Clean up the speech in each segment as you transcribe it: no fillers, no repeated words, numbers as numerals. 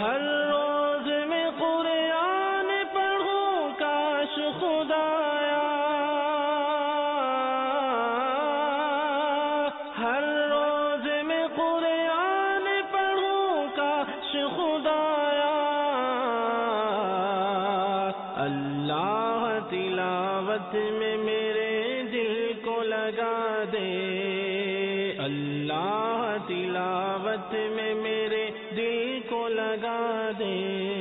ہر روز میں قرآن پڑھوں کاش خدایا، ہر روز میں قرآن پڑھوں کاش خدایا، اللہ تلاوت میں میرے دل کو لگا دے، اللہ تلاوت میں میرے دل کو لگا دے۔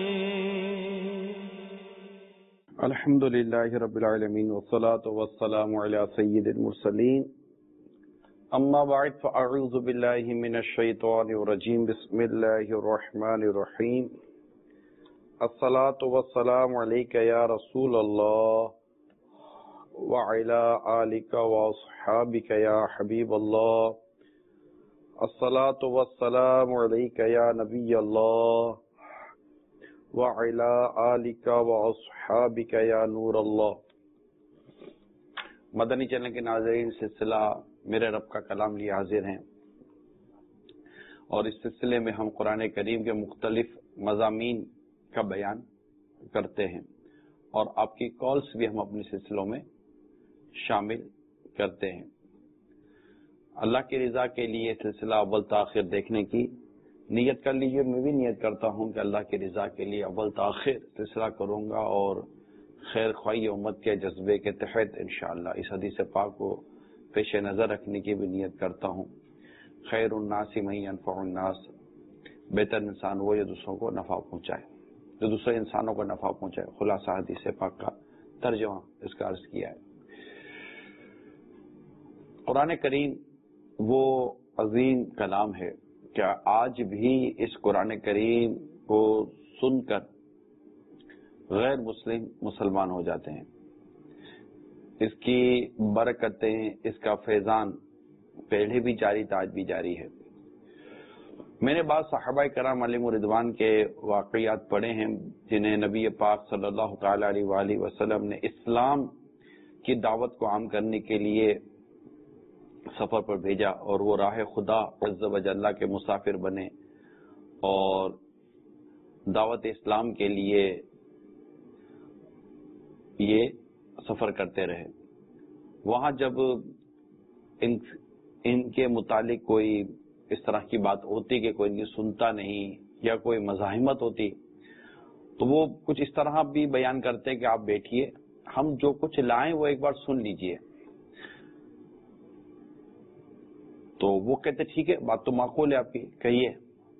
الحمدللہ رب العالمین والصلاة والسلام علی سید المرسلین، اما بعد فاعوذ باللہ من الشیطان الرجیم، بسم اللہ الرحمن الرحیم۔ الصلاة والسلام علیک یا رسول اللہ وعلی آلک واصحابک یا حبیب اللہ، الصلاة والسلام علیک یا نبی اللہ وعلی آلک واصحابک یا نور اللہ۔ مدنی چینل کے ناظرین، سلسلہ میرے رب کا کلام لیے حاضر ہیں، اور اس سلسلے میں ہم قرآن کریم کے مختلف مضامین کا بیان کرتے ہیں، اور آپ کی کالز بھی ہم اپنے سلسلوں میں شامل کرتے ہیں۔ اللہ کی رضا کے لیے سلسلہ اول تاخیر دیکھنے کی نیت کر لیجیے۔ میں بھی نیت کرتا ہوں کہ اللہ کی رضا کے لیے اول تاخیر سلسلہ کروں گا، اور خیر خواہی امت کے جذبے کے تحت انشاءاللہ اس حدیث پاک کو پیش نظر رکھنے کی بھی نیت کرتا ہوں۔ خیر الناس من ينفع الناس، بہتر انسان وہ جو دوسروں کو نفع پہنچائے، جو دوسرے انسانوں کو نفع پہنچائے۔ خلاصہ حدیث پاک کا ترجمہ اس کا عرض کیا ہے۔ قرآن کریم وہ عظیم کلام ہے کہ آج بھی اس قرآن کریم کو سن کر غیر مسلم مسلمان ہو جاتے ہیں۔ اس کی برکتیں، اس کا فیضان پہلے بھی جاری تھا، آج بھی جاری ہے۔ میں نے بعض صحابہ کرام علیہم رضوان کے واقعات پڑھے ہیں جنہیں نبی پاک صلی اللہ تعالی علیہ وآلہ وسلم نے اسلام کی دعوت کو عام کرنے کے لیے سفر پر بھیجا، اور وہ راہ خدا عز و جل کے مسافر بنے اور دعوت اسلام کے لیے یہ سفر کرتے رہے۔ وہاں جب ان کے متعلق کوئی اس طرح کی بات ہوتی کہ کوئی ان کی سنتا نہیں یا کوئی مزاحمت ہوتی، تو وہ کچھ اس طرح بھی بیان کرتے کہ آپ بیٹھیے، ہم جو کچھ لائیں وہ ایک بار سن لیجئے۔ تو وہ کہتے ٹھیک ہے، بات تو معقول ہے آپ کی، کہیے۔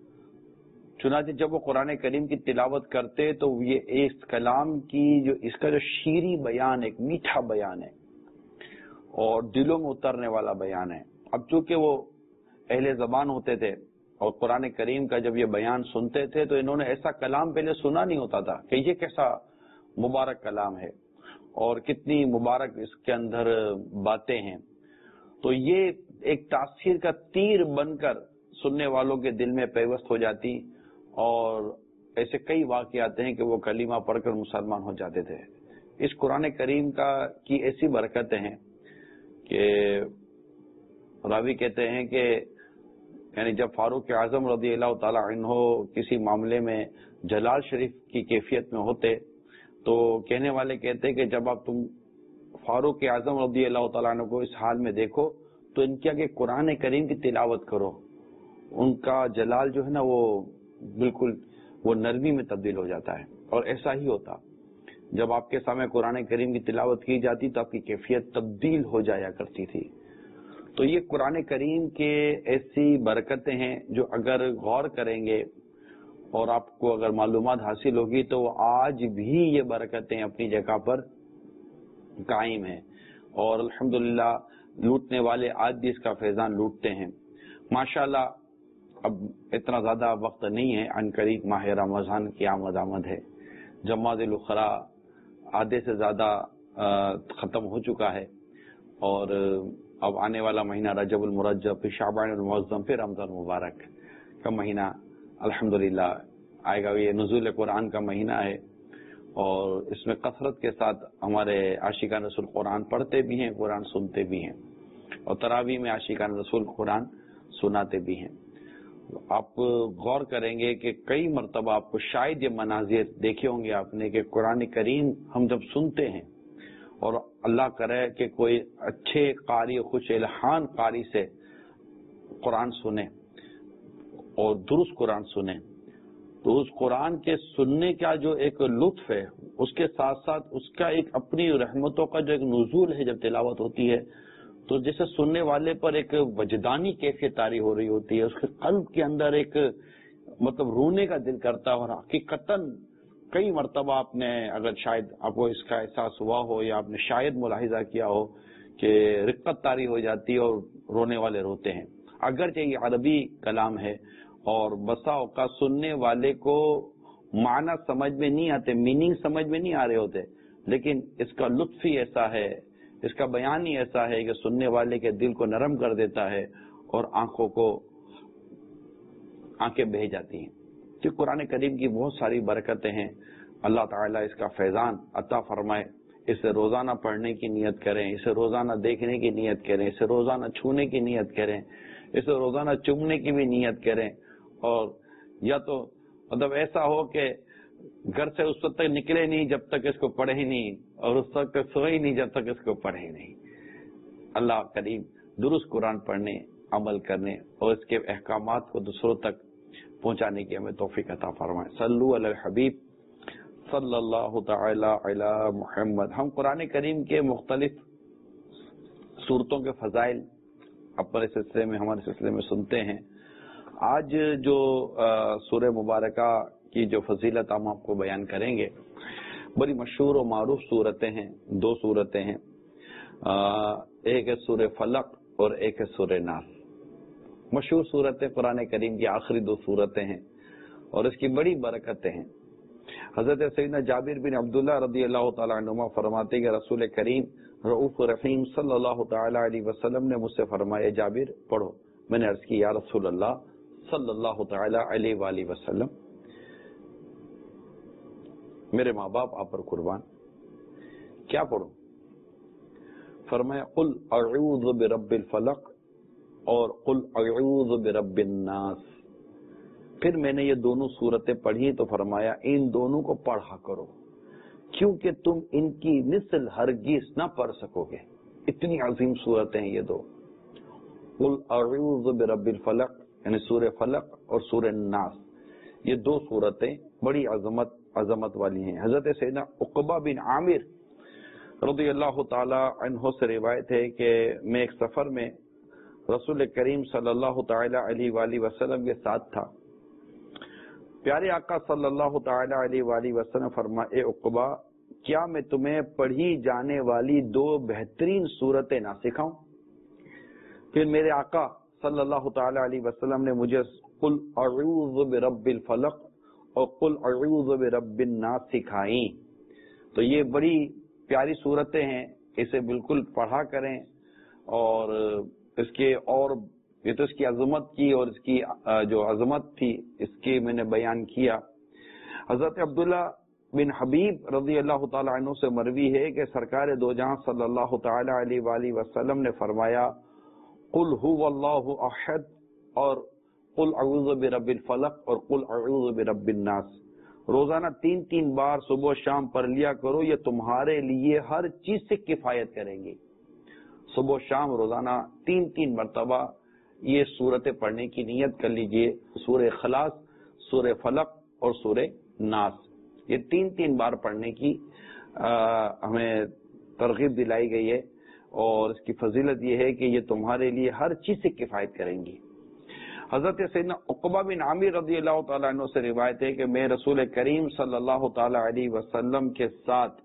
چنانچہ جب وہ قرآن کریم کی تلاوت کرتے تو یہ اس کلام کی اس کا جو شیریں بیان، ایک میٹھا بیان ہے اور دلوں میں اترنے والا بیان ہے۔ اب چونکہ وہ اہل زبان ہوتے تھے اور قرآن کریم کا جب یہ بیان سنتے تھے تو انہوں نے ایسا کلام پہلے سنا نہیں ہوتا تھا کہ یہ کیسا مبارک کلام ہے اور کتنی مبارک اس کے اندر باتیں ہیں۔ تو یہ ایک تاثیر کا تیر بن کر سننے والوں کے دل میں پیوست ہو جاتی، اور ایسے کئی واقعات ہیں کہ وہ کلمہ پڑھ کر مسلمان ہو جاتے تھے۔ اس قرآن کریم کی ایسی برکتیں ہیں کہ راوی کہتے ہیں کہ یعنی جب فاروق اعظم رضی اللہ تعالی عنہ کسی معاملے میں جلال شریف کی کیفیت میں ہوتے تو کہنے والے کہتے کہ جب آپ تم فاروق اعظم رضی اللہ تعالیٰ عنہ کو اس حال میں دیکھو تو ان کے آگے قرآن کریم کی تلاوت کرو، ان کا جلال جو ہے نا وہ بالکل وہ نرمی میں تبدیل ہو جاتا ہے۔ اور ایسا ہی ہوتا، جب آپ کے سامنے قرآن کریم کی تلاوت کی جاتی تو آپ کی کیفیت تبدیل ہو جایا کرتی تھی۔ تو یہ قرآن کریم کے ایسی برکتیں ہیں جو اگر غور کریں گے اور آپ کو اگر معلومات حاصل ہوگی تو آج بھی یہ برکتیں اپنی جگہ پر قائم ہیں، اور الحمدللہ لوٹنے والے آج بھی اس کا فیضان لوٹتے ہیں۔ ماشاءاللہ اب اتنا زیادہ وقت نہیں ہے، عن قریب ماہ رمضان کی آمد ہے، جمادی الاخری آدھے سے زیادہ ختم ہو چکا ہے، اور اب آنے والا مہینہ رجب المرجب، پھر شعبان المعظم، پھر رمضان مبارک کا مہینہ الحمدللہ آئے گا۔ یہ نزول قرآن کا مہینہ ہے، اور اس میں کثرت کے ساتھ ہمارے عاشقان رسول قرآن پڑھتے بھی ہیں، قرآن سنتے بھی ہیں، اور تراویح میں عاشقان رسول قرآن سناتے بھی ہیں۔ آپ غور کریں گے کہ کئی مرتبہ آپ کو شاید یہ مناظر دیکھے ہوں گے آپ نے کہ قرآن کریم ہم جب سنتے ہیں اور اللہ کرے کہ کوئی اچھے قاری خوش الحان قاری سے قرآن سنیں اور درست قرآن سنیں تو اس قرآن کے سننے کا جو ایک لطف ہے اس کے ساتھ ساتھ اس کا ایک اپنی رحمتوں کا جو ایک نزول ہے جب تلاوت ہوتی ہے تو جیسے سننے والے پر ایک وجدانی کیفیت طاری ہو رہی ہوتی ہے، اس کے قلب کے اندر ایک مطلب رونے کا دل کرتا ہے، اور حقیقتاً کئی مرتبہ آپ نے اگر شاید آپ کو اس کا احساس ہوا ہو یا آپ نے شاید ملاحظہ کیا ہو کہ رقت طاری ہو جاتی ہے اور رونے والے روتے ہیں، اگرچہ یہ عربی کلام ہے اور بسا اوقات سننے والے کو معنی سمجھ میں نہیں آتے، میننگ سمجھ میں نہیں آ رہے ہوتے، لیکن اس کا لطف ہی ایسا ہے، اس کا بیان ہی ایسا ہے کہ سننے والے کے دل کو نرم کر دیتا ہے اور آنکھیں بہہ جاتی ہیں۔ کہ قرآن کریم کی بہت ساری برکتیں ہیں، اللہ تعالیٰ اس کا فیضان عطا فرمائے، اسے روزانہ پڑھنے کی نیت کریں، اسے روزانہ دیکھنے کی نیت کریں، اسے روزانہ چھونے کی نیت کریں، اسے روزانہ چومنے کی بھی نیت کریں، اور یا تو مطلب ایسا ہو کہ گھر سے اس وقت تک نکلے نہیں جب تک اس کو پڑھے ہی نہیں، اور اس وقت تک سوئے ہی نہیں جب تک اس کو پڑھے ہی نہیں۔ اللہ کریم درست قرآن پڑھنے، عمل کرنے اور اس کے احکامات کو دوسروں تک پہنچانے کی ہمیں توفیق عطا فرمائے۔ صلو علی الحبیب صلی اللہ تعالی علی محمد۔ ہم قرآن کریم کے مختلف سورتوں کے فضائل اپنے سلسلے میں ہمارے سلسلے میں سنتے ہیں۔ آج جو سورہ مبارکہ کی جو فضیلت ہم آپ کو بیان کریں گے، بڑی مشہور و معروف صورتیں ہیں، دو صورتیں ہیں، ایک ہے سورہ فلق اور ایک ہے سورہ ناس۔ مشہور صورتیں قرآن کریم کی آخری دو صورتیں ہیں اور اس کی بڑی برکتیں ہیں۔ حضرت سیدنا جابر بن عبداللہ رضی اللہ تعالیٰ عنہما فرماتے ہیں کہ رسول کریم رؤوف رحیم صلی اللہ تعالی علیہ وسلم نے مجھ سے فرمایا جابر پڑھو۔ میں نے عرض کی یا رسول اللہ صلی اللہ تعالی علیہ وآلہ وسلم، میرے ماں باپ آپ پر قربان، کیا پڑھوں؟ فرمایا قل اعوذ برب الفلق اور قل اعوذ برب الناس۔ پھر میں نے یہ دونوں صورتیں پڑھی تو فرمایا ان دونوں کو پڑھا کرو کیونکہ تم ان کی مثل ہرگز نہ پڑھ سکو گے، اتنی عظیم صورتیں ہیں یہ دو، قل اعوذ برب الفلق یعنی سورہ فلق اور سورہ ناس، یہ دو صورتیں بڑی عظمت والی ہیں۔ حضرت سیدنا عقبہ بن عامر رضی اللہ تعالی عنہ سے روایت ہے کہ میں ایک سفر میں رسول کریم صلی اللہ تعالی علیہ وآلہ وسلم کے ساتھ تھا۔ پیارے آقا صلی اللہ تعالی علیہ وآلہ وسلم فرمائے اے عقبہ کیا میں تمہیں پڑھی جانے والی دو بہترین صورتیں نہ سکھاؤں؟ پھر میرے آقا صلی اللہ تعالی علیہ وسلم نے مجھے قل اعوذ برب الفلق اور قل اعوذ برب الناس سکھائیں۔ تو یہ بڑی پیاری صورتیں ہیں، اسے بالکل پڑھا کریں، اور اس کے اور یہ تو اس کی عظمت کی اور اس کی جو عظمت تھی اس کی میں نے بیان کیا۔ حضرت عبداللہ بن حبیب رضی اللہ تعالی عنہ سے مروی ہے کہ سرکار دو جہاں صلی اللہ تعالی علیہ وآلہ وسلم نے فرمایا قل هو اللہ احد اور قل اعوذ برب الفلق اور قل اعوذ برب الناس، روزانہ 3 بار صبح و شام پڑھ لیا کرو، یہ تمہارے لیے ہر چیز سے کفایت کریں گی۔ صبح و شام روزانہ 3 مرتبہ یہ صورتیں پڑھنے کی نیت کر لیجئے، سورہ اخلاص، سورہ فلق اور سورہ ناس، یہ 3 بار پڑھنے کی ہمیں ترغیب دلائی گئی ہے، اور اس کی فضیلت یہ ہے کہ یہ تمہارے لیے ہر چیز سے کفایت کریں گی۔ حضرت سیدنا عقبہ بن عامر رضی اللہ تعالیٰ عنہ سے روایت ہے کہ میں رسول کریم صلی اللہ تعالیٰ علیہ وسلم کے ساتھ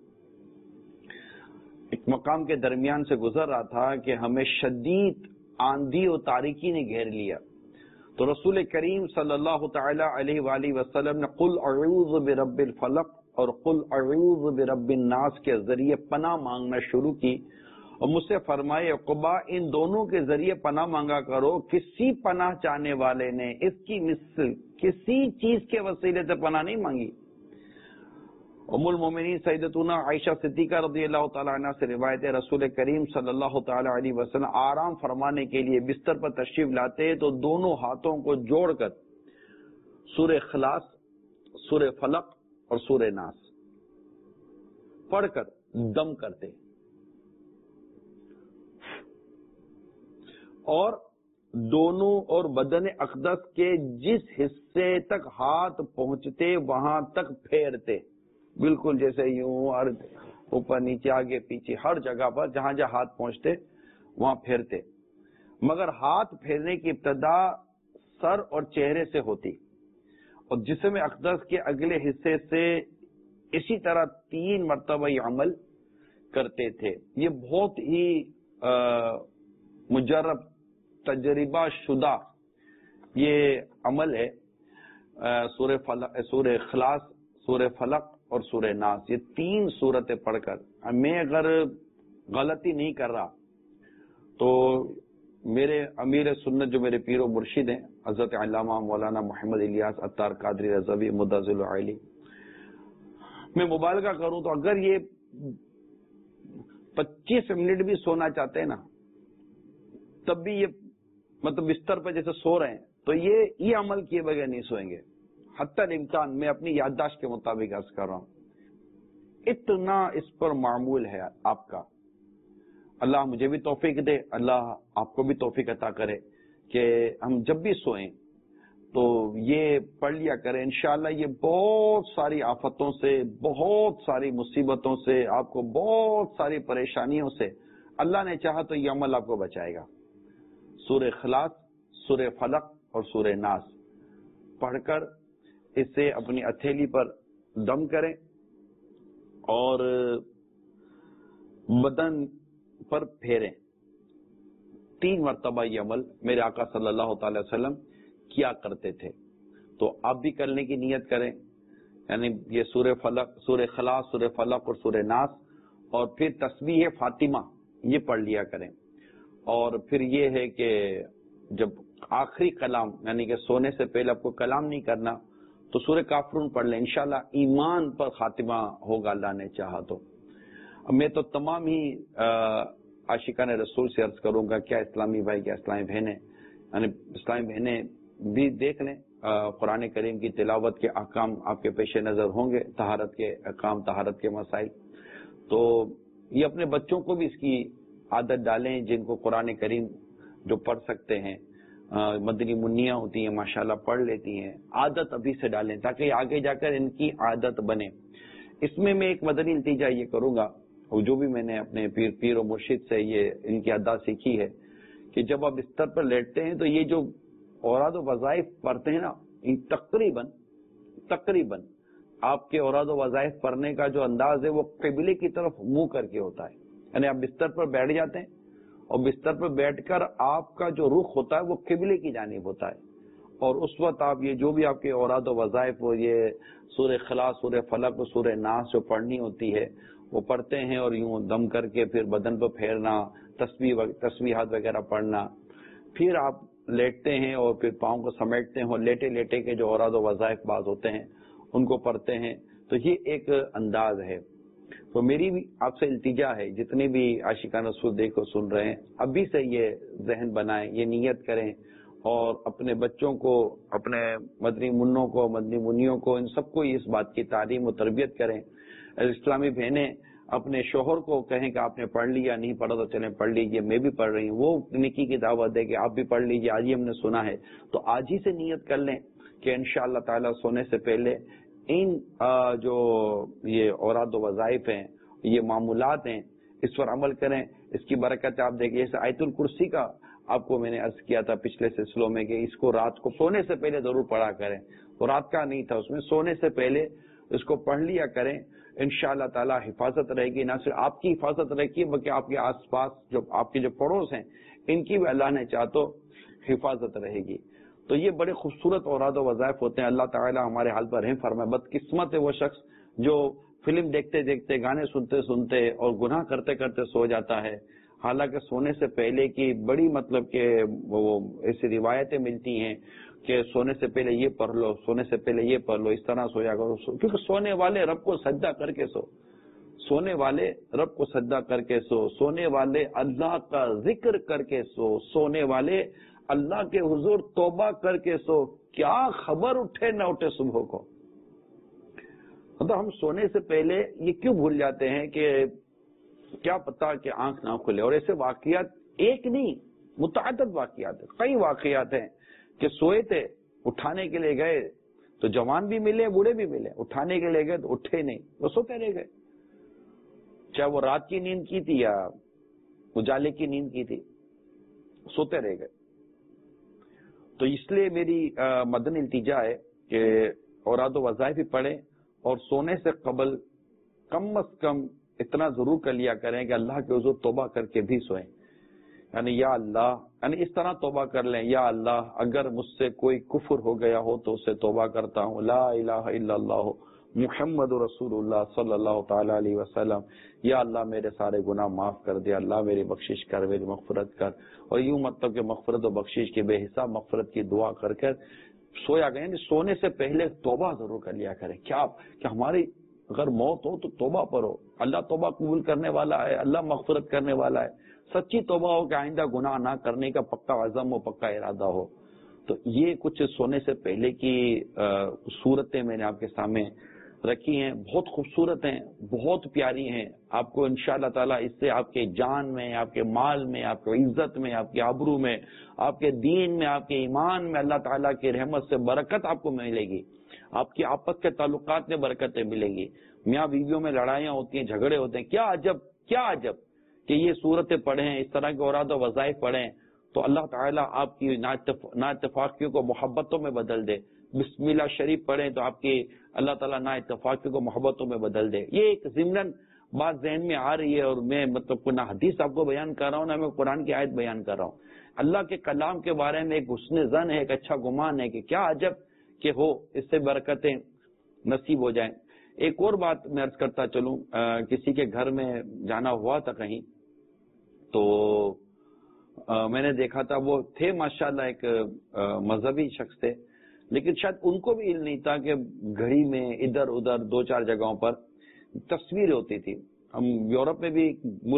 ایک مقام کے درمیان سے گزر رہا تھا کہ ہمیں شدید آندھی اور تاریکی نے گھیر لیا، تو رسول کریم صلی اللہ تعالیٰ علیہ وآلہ وسلم نے قل اعوذ برب الفلق اور قل اعوذ برب الناس کے ذریعے پناہ مانگنا شروع کی، اور مجھ سے فرمائے عقبہ ان دونوں کے ذریعے پناہ مانگا کرو، کسی پناہ چاہنے والے نے اس کی مثل کسی چیز کے وسیلے سے پناہ نہیں مانگی۔ ام المومنین سیدتنا عائشہ صدیقہ رضی اللہ تعالیٰ عنہ سے روایت ہے، رسول کریم صلی اللہ تعالیٰ علیہ وسلم آرام فرمانے کے لیے بستر پر تشریف لاتے تو دونوں ہاتھوں کو جوڑ کر سورہ اخلاص، سورہ فلق اور سورہ ناس پڑھ کر دم کرتے، اور دونوں اور بدن اقدس کے جس حصے تک ہاتھ پہنچتے وہاں تک پھیرتے، بالکل جیسے یوں اور اوپر نیچے آگے پیچھے ہر جگہ پر جہاں جہاں ہاتھ پہنچتے وہاں پھیرتے، مگر ہاتھ پھیرنے کی ابتدا سر اور چہرے سے ہوتی اور جسم اقدس کے اگلے حصے سے اسی طرح 3 مرتبہ یہ عمل کرتے تھے۔ یہ بہت ہی مجرب تجربہ شدہ یہ عمل ہے۔ سورہ اخلاص، سورہ فلق اور سورہ ناس، یہ 3 سورتیں پڑھ کر میں اگر غلطی نہیں کر رہا تو میرے امیر سنت جو میرے پیر و مرشد ہیں حضرت علامہ مولانا محمد الیاس عطار قادری رضوی مدظل العلی، میں مبالغہ کروں تو اگر یہ 25 منٹ بھی سونا چاہتے ہیں نا تب بھی یہ مطلب بستر پہ جیسے سو رہے ہیں تو یہ عمل کیے بغیر نہیں سوئیں گے، حتی الامکان۔ میں اپنی یادداشت کے مطابق عرض کر رہا ہوں، اتنا اس پر معمول ہے آپ کا۔ اللہ مجھے بھی توفیق دے، اللہ آپ کو بھی توفیق عطا کرے کہ ہم جب بھی سوئیں تو یہ پڑھ لیا کریں، انشاءاللہ یہ بہت ساری آفتوں سے، بہت ساری مصیبتوں سے، آپ کو بہت ساری پریشانیوں سے اللہ نے چاہا تو یہ عمل آپ کو بچائے گا۔ سورہ اخلاص، سورہ فلق اور سورہ ناس پڑھ کر اسے اپنی ہتھیلی پر دم کریں اور بدن پر پھیریں۔ 3 مرتبہ یہ عمل میرے آقا صلی اللہ تعالی وسلم کیا کرتے تھے، تو آپ بھی کرنے کی نیت کریں، یعنی یہ سورہ فلق، سورہ اخلاص، سورہ فلق اور سورہ ناس، اور پھر تسبیح فاطمہ یہ پڑھ لیا کریں۔ اور پھر یہ ہے کہ جب آخری کلام یعنی کہ سونے سے پہلے آپ کو کلام نہیں کرنا تو سورہ کافرون پڑھ لیں، انشاءاللہ ایمان پر خاتمہ ہوگا اللہ نے چاہا تو۔ میں تو تمام ہی عاشقان رسول سے عرض کروں گا، کیا اسلامی بھائی، کیا اسلامی بہنیں، یعنی اسلامی بہنیں بھی دیکھ لیں، قرآن کریم کی تلاوت کے احکام آپ کے پیش نظر ہوں گے، طہارت کے احکام، طہارت کے مسائل، تو یہ اپنے بچوں کو بھی اس کی عادت ڈالیں، جن کو قرآن کریم جو پڑھ سکتے ہیں، مدنی منیاں ہوتی ہیں ماشاءاللہ پڑھ لیتی ہیں، عادت ابھی سے ڈالیں تاکہ آگے جا کر ان کی عادت بنے۔ اس میں ایک مدنی نتیجہ یہ کروں گا، اور جو بھی میں نے اپنے پیر و مرشد سے یہ ان کی ادا سیکھی ہے، کہ جب آپ بستر پر لیٹتے ہیں تو یہ جو اوراد و وظائف پڑھتے ہیں نا، تقریباً آپ کے اوراد و وظائف پڑھنے کا جو انداز ہے وہ قبلے کی طرف منہ کر کے ہوتا ہے، یعنی آپ بستر پر بیٹھ جاتے ہیں اور بستر پر بیٹھ کر آپ کا جو رخ ہوتا ہے وہ قبلے کی جانب ہوتا ہے، اور اس وقت آپ یہ جو بھی آپ کے اوراد و وظائف وہ یہ سورہ اخلاص، سورہ فلق اور سورہ ناس جو پڑھنی ہوتی ہے وہ پڑھتے ہیں، اور یوں دم کر کے پھر بدن پر پھیرنا، تسبیحات وغیرہ پڑھنا، پھر آپ لیٹتے ہیں اور پھر پاؤں کو سمیٹتے ہیں اور لیٹے لیٹے کے جو اوراد و وظائف بعض ہوتے ہیں ان کو پڑھتے ہیں، تو یہ ایک انداز ہے۔ تو میری بھی آپ سے التجا ہے، جتنے بھی عاشقان رسول دیکھو سن رہے ہیں، ابھی سے یہ ذہن بنائیں، یہ نیت کریں، اور اپنے بچوں کو، اپنے مدنی منوں کو، مدنی منیوں کو، ان سب کو اس بات کی تعلیم و تربیت کریں۔ اسلامی بہنیں اپنے شوہر کو کہیں کہ آپ نے پڑھ لیا، نہیں پڑھا تو چلیں پڑھ لیجئے، میں بھی پڑھ رہی ہوں، وہ نیکی کی دعوت دے کہ آپ بھی پڑھ لیجئے، آج ہی ہم نے سنا ہے، تو آج ہی سے نیت کر لیں کہ انشاءاللہ تعالی سونے سے پہلے ان جو یہ اوراد و وظائف ہیں، یہ معمولات ہیں، اس پر عمل کریں۔ اس کی برکت آپ دیکھیں، جیسے آیت الکرسی کا آپ کو میں نے عرض کیا تھا پچھلے سلسلوں میں کہ اس کو رات کو سونے سے پہلے ضرور پڑھا کریں، تو رات کا نہیں تھا، اس میں سونے سے پہلے اس کو پڑھ لیا کریں، انشاءاللہ تعالی حفاظت رہے گی، نہ صرف آپ کی حفاظت رہے گی بلکہ آپ کے آس پاس جو آپ کے جو پڑوس ہیں ان کی بھی اللہ نے چاہ تو حفاظت رہے گی۔ تو یہ بڑے خوبصورت اوراد و وظائف ہوتے ہیں، اللہ تعالی ہمارے حال پر رحم فرمائے۔ بدقسمت ہے وہ شخص جو فلم دیکھتے دیکھتے، گانے سنتے سنتے اور گناہ کرتے کرتے سو جاتا ہے، حالانکہ سونے سے پہلے کی بڑی مطلب کہ وہ ایسی روایتیں ملتی ہیں کہ سونے سے پہلے یہ پڑھ لو، سونے سے پہلے یہ پڑھ لو، اس طرح سویا کرو، کیونکہ سونے والے رب کو سجدہ کر کے سو، سونے والے رب کو سجدہ کر کے سو، سونے والے اللہ کا ذکر کر کے سو، سونے والے اللہ کے حضور توبہ کر کے سو. کیا خبر اٹھے نہ اٹھے صبح کو. مطلب ہم سونے سے پہلے یہ کیوں بھول جاتے ہیں کہ کیا پتا کہ آنکھ نہ کھلے. اور ایسے واقعات ایک نہیں متعدد واقعات ہیں، کئی واقعات ہیں کہ سوئے تھے، اٹھانے کے لیے گئے تو جوان بھی ملے بوڑھے بھی ملے، اٹھانے کے لیے گئے تو اٹھے نہیں، وہ سوتے رہ گئے، چاہے وہ رات کی نیند کی تھی یا اجالے کی نیند کی تھی، سوتے رہ گئے. تو اس لیے میری مدنی التجا ہے کہ اوراد و وظائف بھی پڑھیں اور سونے سے قبل کم از کم اتنا ضرور کر لیا کریں کہ اللہ کے حضور توبہ کر کے بھی سوئیں. یعنی یا اللہ، یعنی اس طرح توبہ کر لیں، یا اللہ اگر مجھ سے کوئی کفر ہو گیا ہو تو اسے توبہ کرتا ہوں، لا الہ الا اللہ محمد رسول اللہ صلی اللہ تعالی علیہ وسلم. یا اللہ میرے سارے گناہ معاف کر دے، اللہ میری بخشش کر، میری مغفرت کر. اور یوں مطلب کہ مغفرت و بخشش کی بے حساب مغفرت کی دعا کر کر سویا گئے. یعنی سونے سے پہلے توبہ ضرور کر لیا کریں. کیا کہ ہماری اگر موت ہو تو توبہ پڑھو، اللہ توبہ قبول کرنے والا ہے، اللہ مغفرت کرنے والا ہے. سچی توبہ ہو کہ آئندہ گناہ نہ کرنے کا پکا عزم ہو، پکا ارادہ ہو. تو یہ کچھ سونے سے پہلے کی صورتیں میں نے آپ کے سامنے رکھی ہیں، بہت خوبصورت ہیں، بہت پیاری ہیں. آپ کو انشاءاللہ تعالیٰ اس سے آپ کے جان میں، آپ کے مال میں، آپ کی عزت میں، آپ کے آبرو میں، آپ کے دین میں، آپ کے ایمان میں اللہ تعالیٰ کی رحمت سے برکت آپ کو ملے گی. آپ کی آپس کے تعلقات میں برکتیں ملیں گی. میاں بیویوں میں لڑائیاں ہوتی ہیں، جھگڑے ہوتے ہیں، کیا عجب کیا عجب کہ یہ صورتیں پڑھیں، اس طرح کے اوراد و وظائف پڑھیں تو اللہ تعالیٰ آپ کی نااتفاقیوں کو محبتوں میں بدل دے. بسم اللہ شریف پڑھیں تو آپ کی اللہ تعالیٰ نااتفاقیوں کو محبتوں میں بدل دے. یہ ایک ضمناً بات ذہن میں آ رہی ہے اور میں مطلب نہ حدیث آپ کو بیان کر رہا ہوں، نہ میں قرآن کی آیت بیان کر رہا ہوں. اللہ کے کلام کے بارے میں ایک حسن ظن ہے، ایک اچھا گمان ہے کہ کیا عجب کہ ہو، اس سے برکتیں نصیب ہو جائیں. ایک اور بات میں عرض کرتا چلوں، کسی کے گھر میں جانا ہوا تھا کہیں تو میں نے دیکھا تھا، وہ تھے ماشاءاللہ ایک مذہبی شخص تھے، لیکن شاید ان کو بھی علم نہیں تھا کہ گھڑی میں ادھر ادھر دو چار جگہوں پر تصویر ہوتی تھی. ہم یورپ میں بھی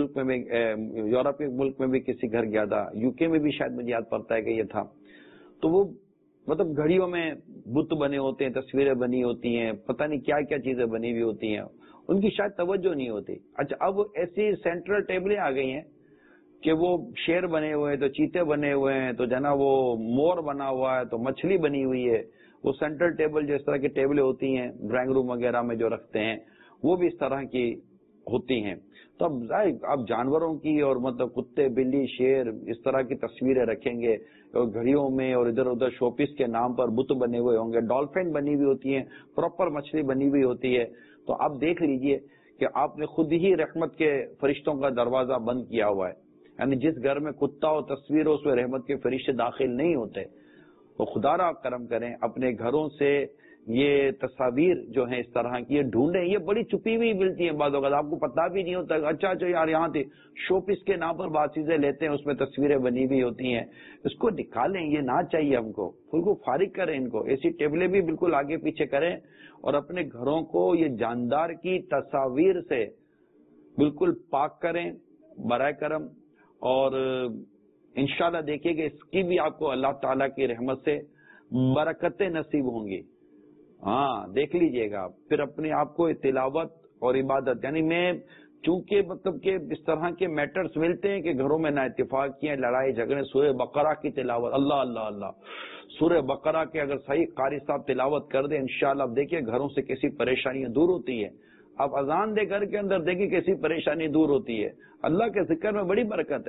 یورپ کے ملک میں بھی کسی گھر گیا تھا، یو کے میں بھی شاید مجھے یاد پڑتا ہے کہ یہ تھا. تو وہ مطلب گھڑیوں میں بت بنے ہوتے ہیں، تصویریں بنی ہوتی ہیں، پتہ نہیں کیا کیا چیزیں بنی ہوئی ہوتی ہیں، ان کی شاید توجہ نہیں ہوتی. اچھا اب ایسی سینٹرل ٹیبلیں آ گئی ہیں کہ وہ شیر بنے ہوئے ہیں تو چیتے بنے ہوئے ہیں تو جنا وہ مور بنا ہوا ہے تو مچھلی بنی ہوئی ہے. وہ سینٹرل ٹیبل جو اس طرح کی ٹیبلیں ہوتی ہیں ڈرائنگ روم وغیرہ میں جو رکھتے ہیں وہ بھی اس طرح کی ہوتی ہیں. تو اب جانوروں کی اور مطلب کتے بلی شیر اس طرح کی تصویریں رکھیں گے اور گھڑیوں میں اور ادھر ادھر شوپیس کے نام پر بت بنے ہوئے ہوں گے، ڈالفن بنی ہوئی ہوتی ہیں، پراپر مچھلی بنی ہوئی ہوتی ہے. تو آپ دیکھ لیجئے کہ آپ نے خود ہی رحمت کے فرشتوں کا دروازہ بند کیا ہوا ہے. یعنی جس گھر میں کتا اور تصویر ہو اس میں رحمت کے فرشتے داخل نہیں ہوتے. تو خدا را کرم کریں، اپنے گھروں سے یہ تصاویر جو ہیں اس طرح کی یہ ڈھونڈیں. یہ بڑی چھپی ہوئی ملتی ہیں بعض اوقات، آپ کو پتہ بھی نہیں ہوتا. اچھا یار یہاں تھے شو پیس کے نام پر بعض چیزیں لیتے ہیں، اس میں تصویریں بنی ہوئی ہوتی ہیں. اس کو نکالیں، یہ نہ چاہیے ہم کو، بالکل فارغ کریں ان کو. ایسی ٹیبلیں بھی بالکل آگے پیچھے کریں اور اپنے گھروں کو یہ جاندار کی تصاویر سے بالکل پاک کریں برائے کرم. اور انشاءاللہ دیکھیے کہ اس کی بھی آپ کو اللہ تعالیٰ کی رحمت سے برکتیں نصیب ہوں گی. ہاں دیکھ لیجئے گا. پھر اپنے آپ کو تلاوت اور عبادت، یعنی میں چونکہ مطلب کہ اس طرح کے میٹرز ملتے ہیں کہ گھروں میں نا اتفاقیاں، لڑائی جھگڑے، سورہ بقرہ کی تلاوت، اللہ اللہ اللہ، سورہ بقرہ کے اگر صحیح قاری صاحب تلاوت کر دیں انشاءاللہ اب دیکھیے گھروں سے کیسی پریشانیاں دور ہوتی ہے. اب اذان دے گھر کے اندر دیکھیے کیسی پریشانی دور ہوتی ہے. اللہ کے ذکر میں بڑی برکت ہے.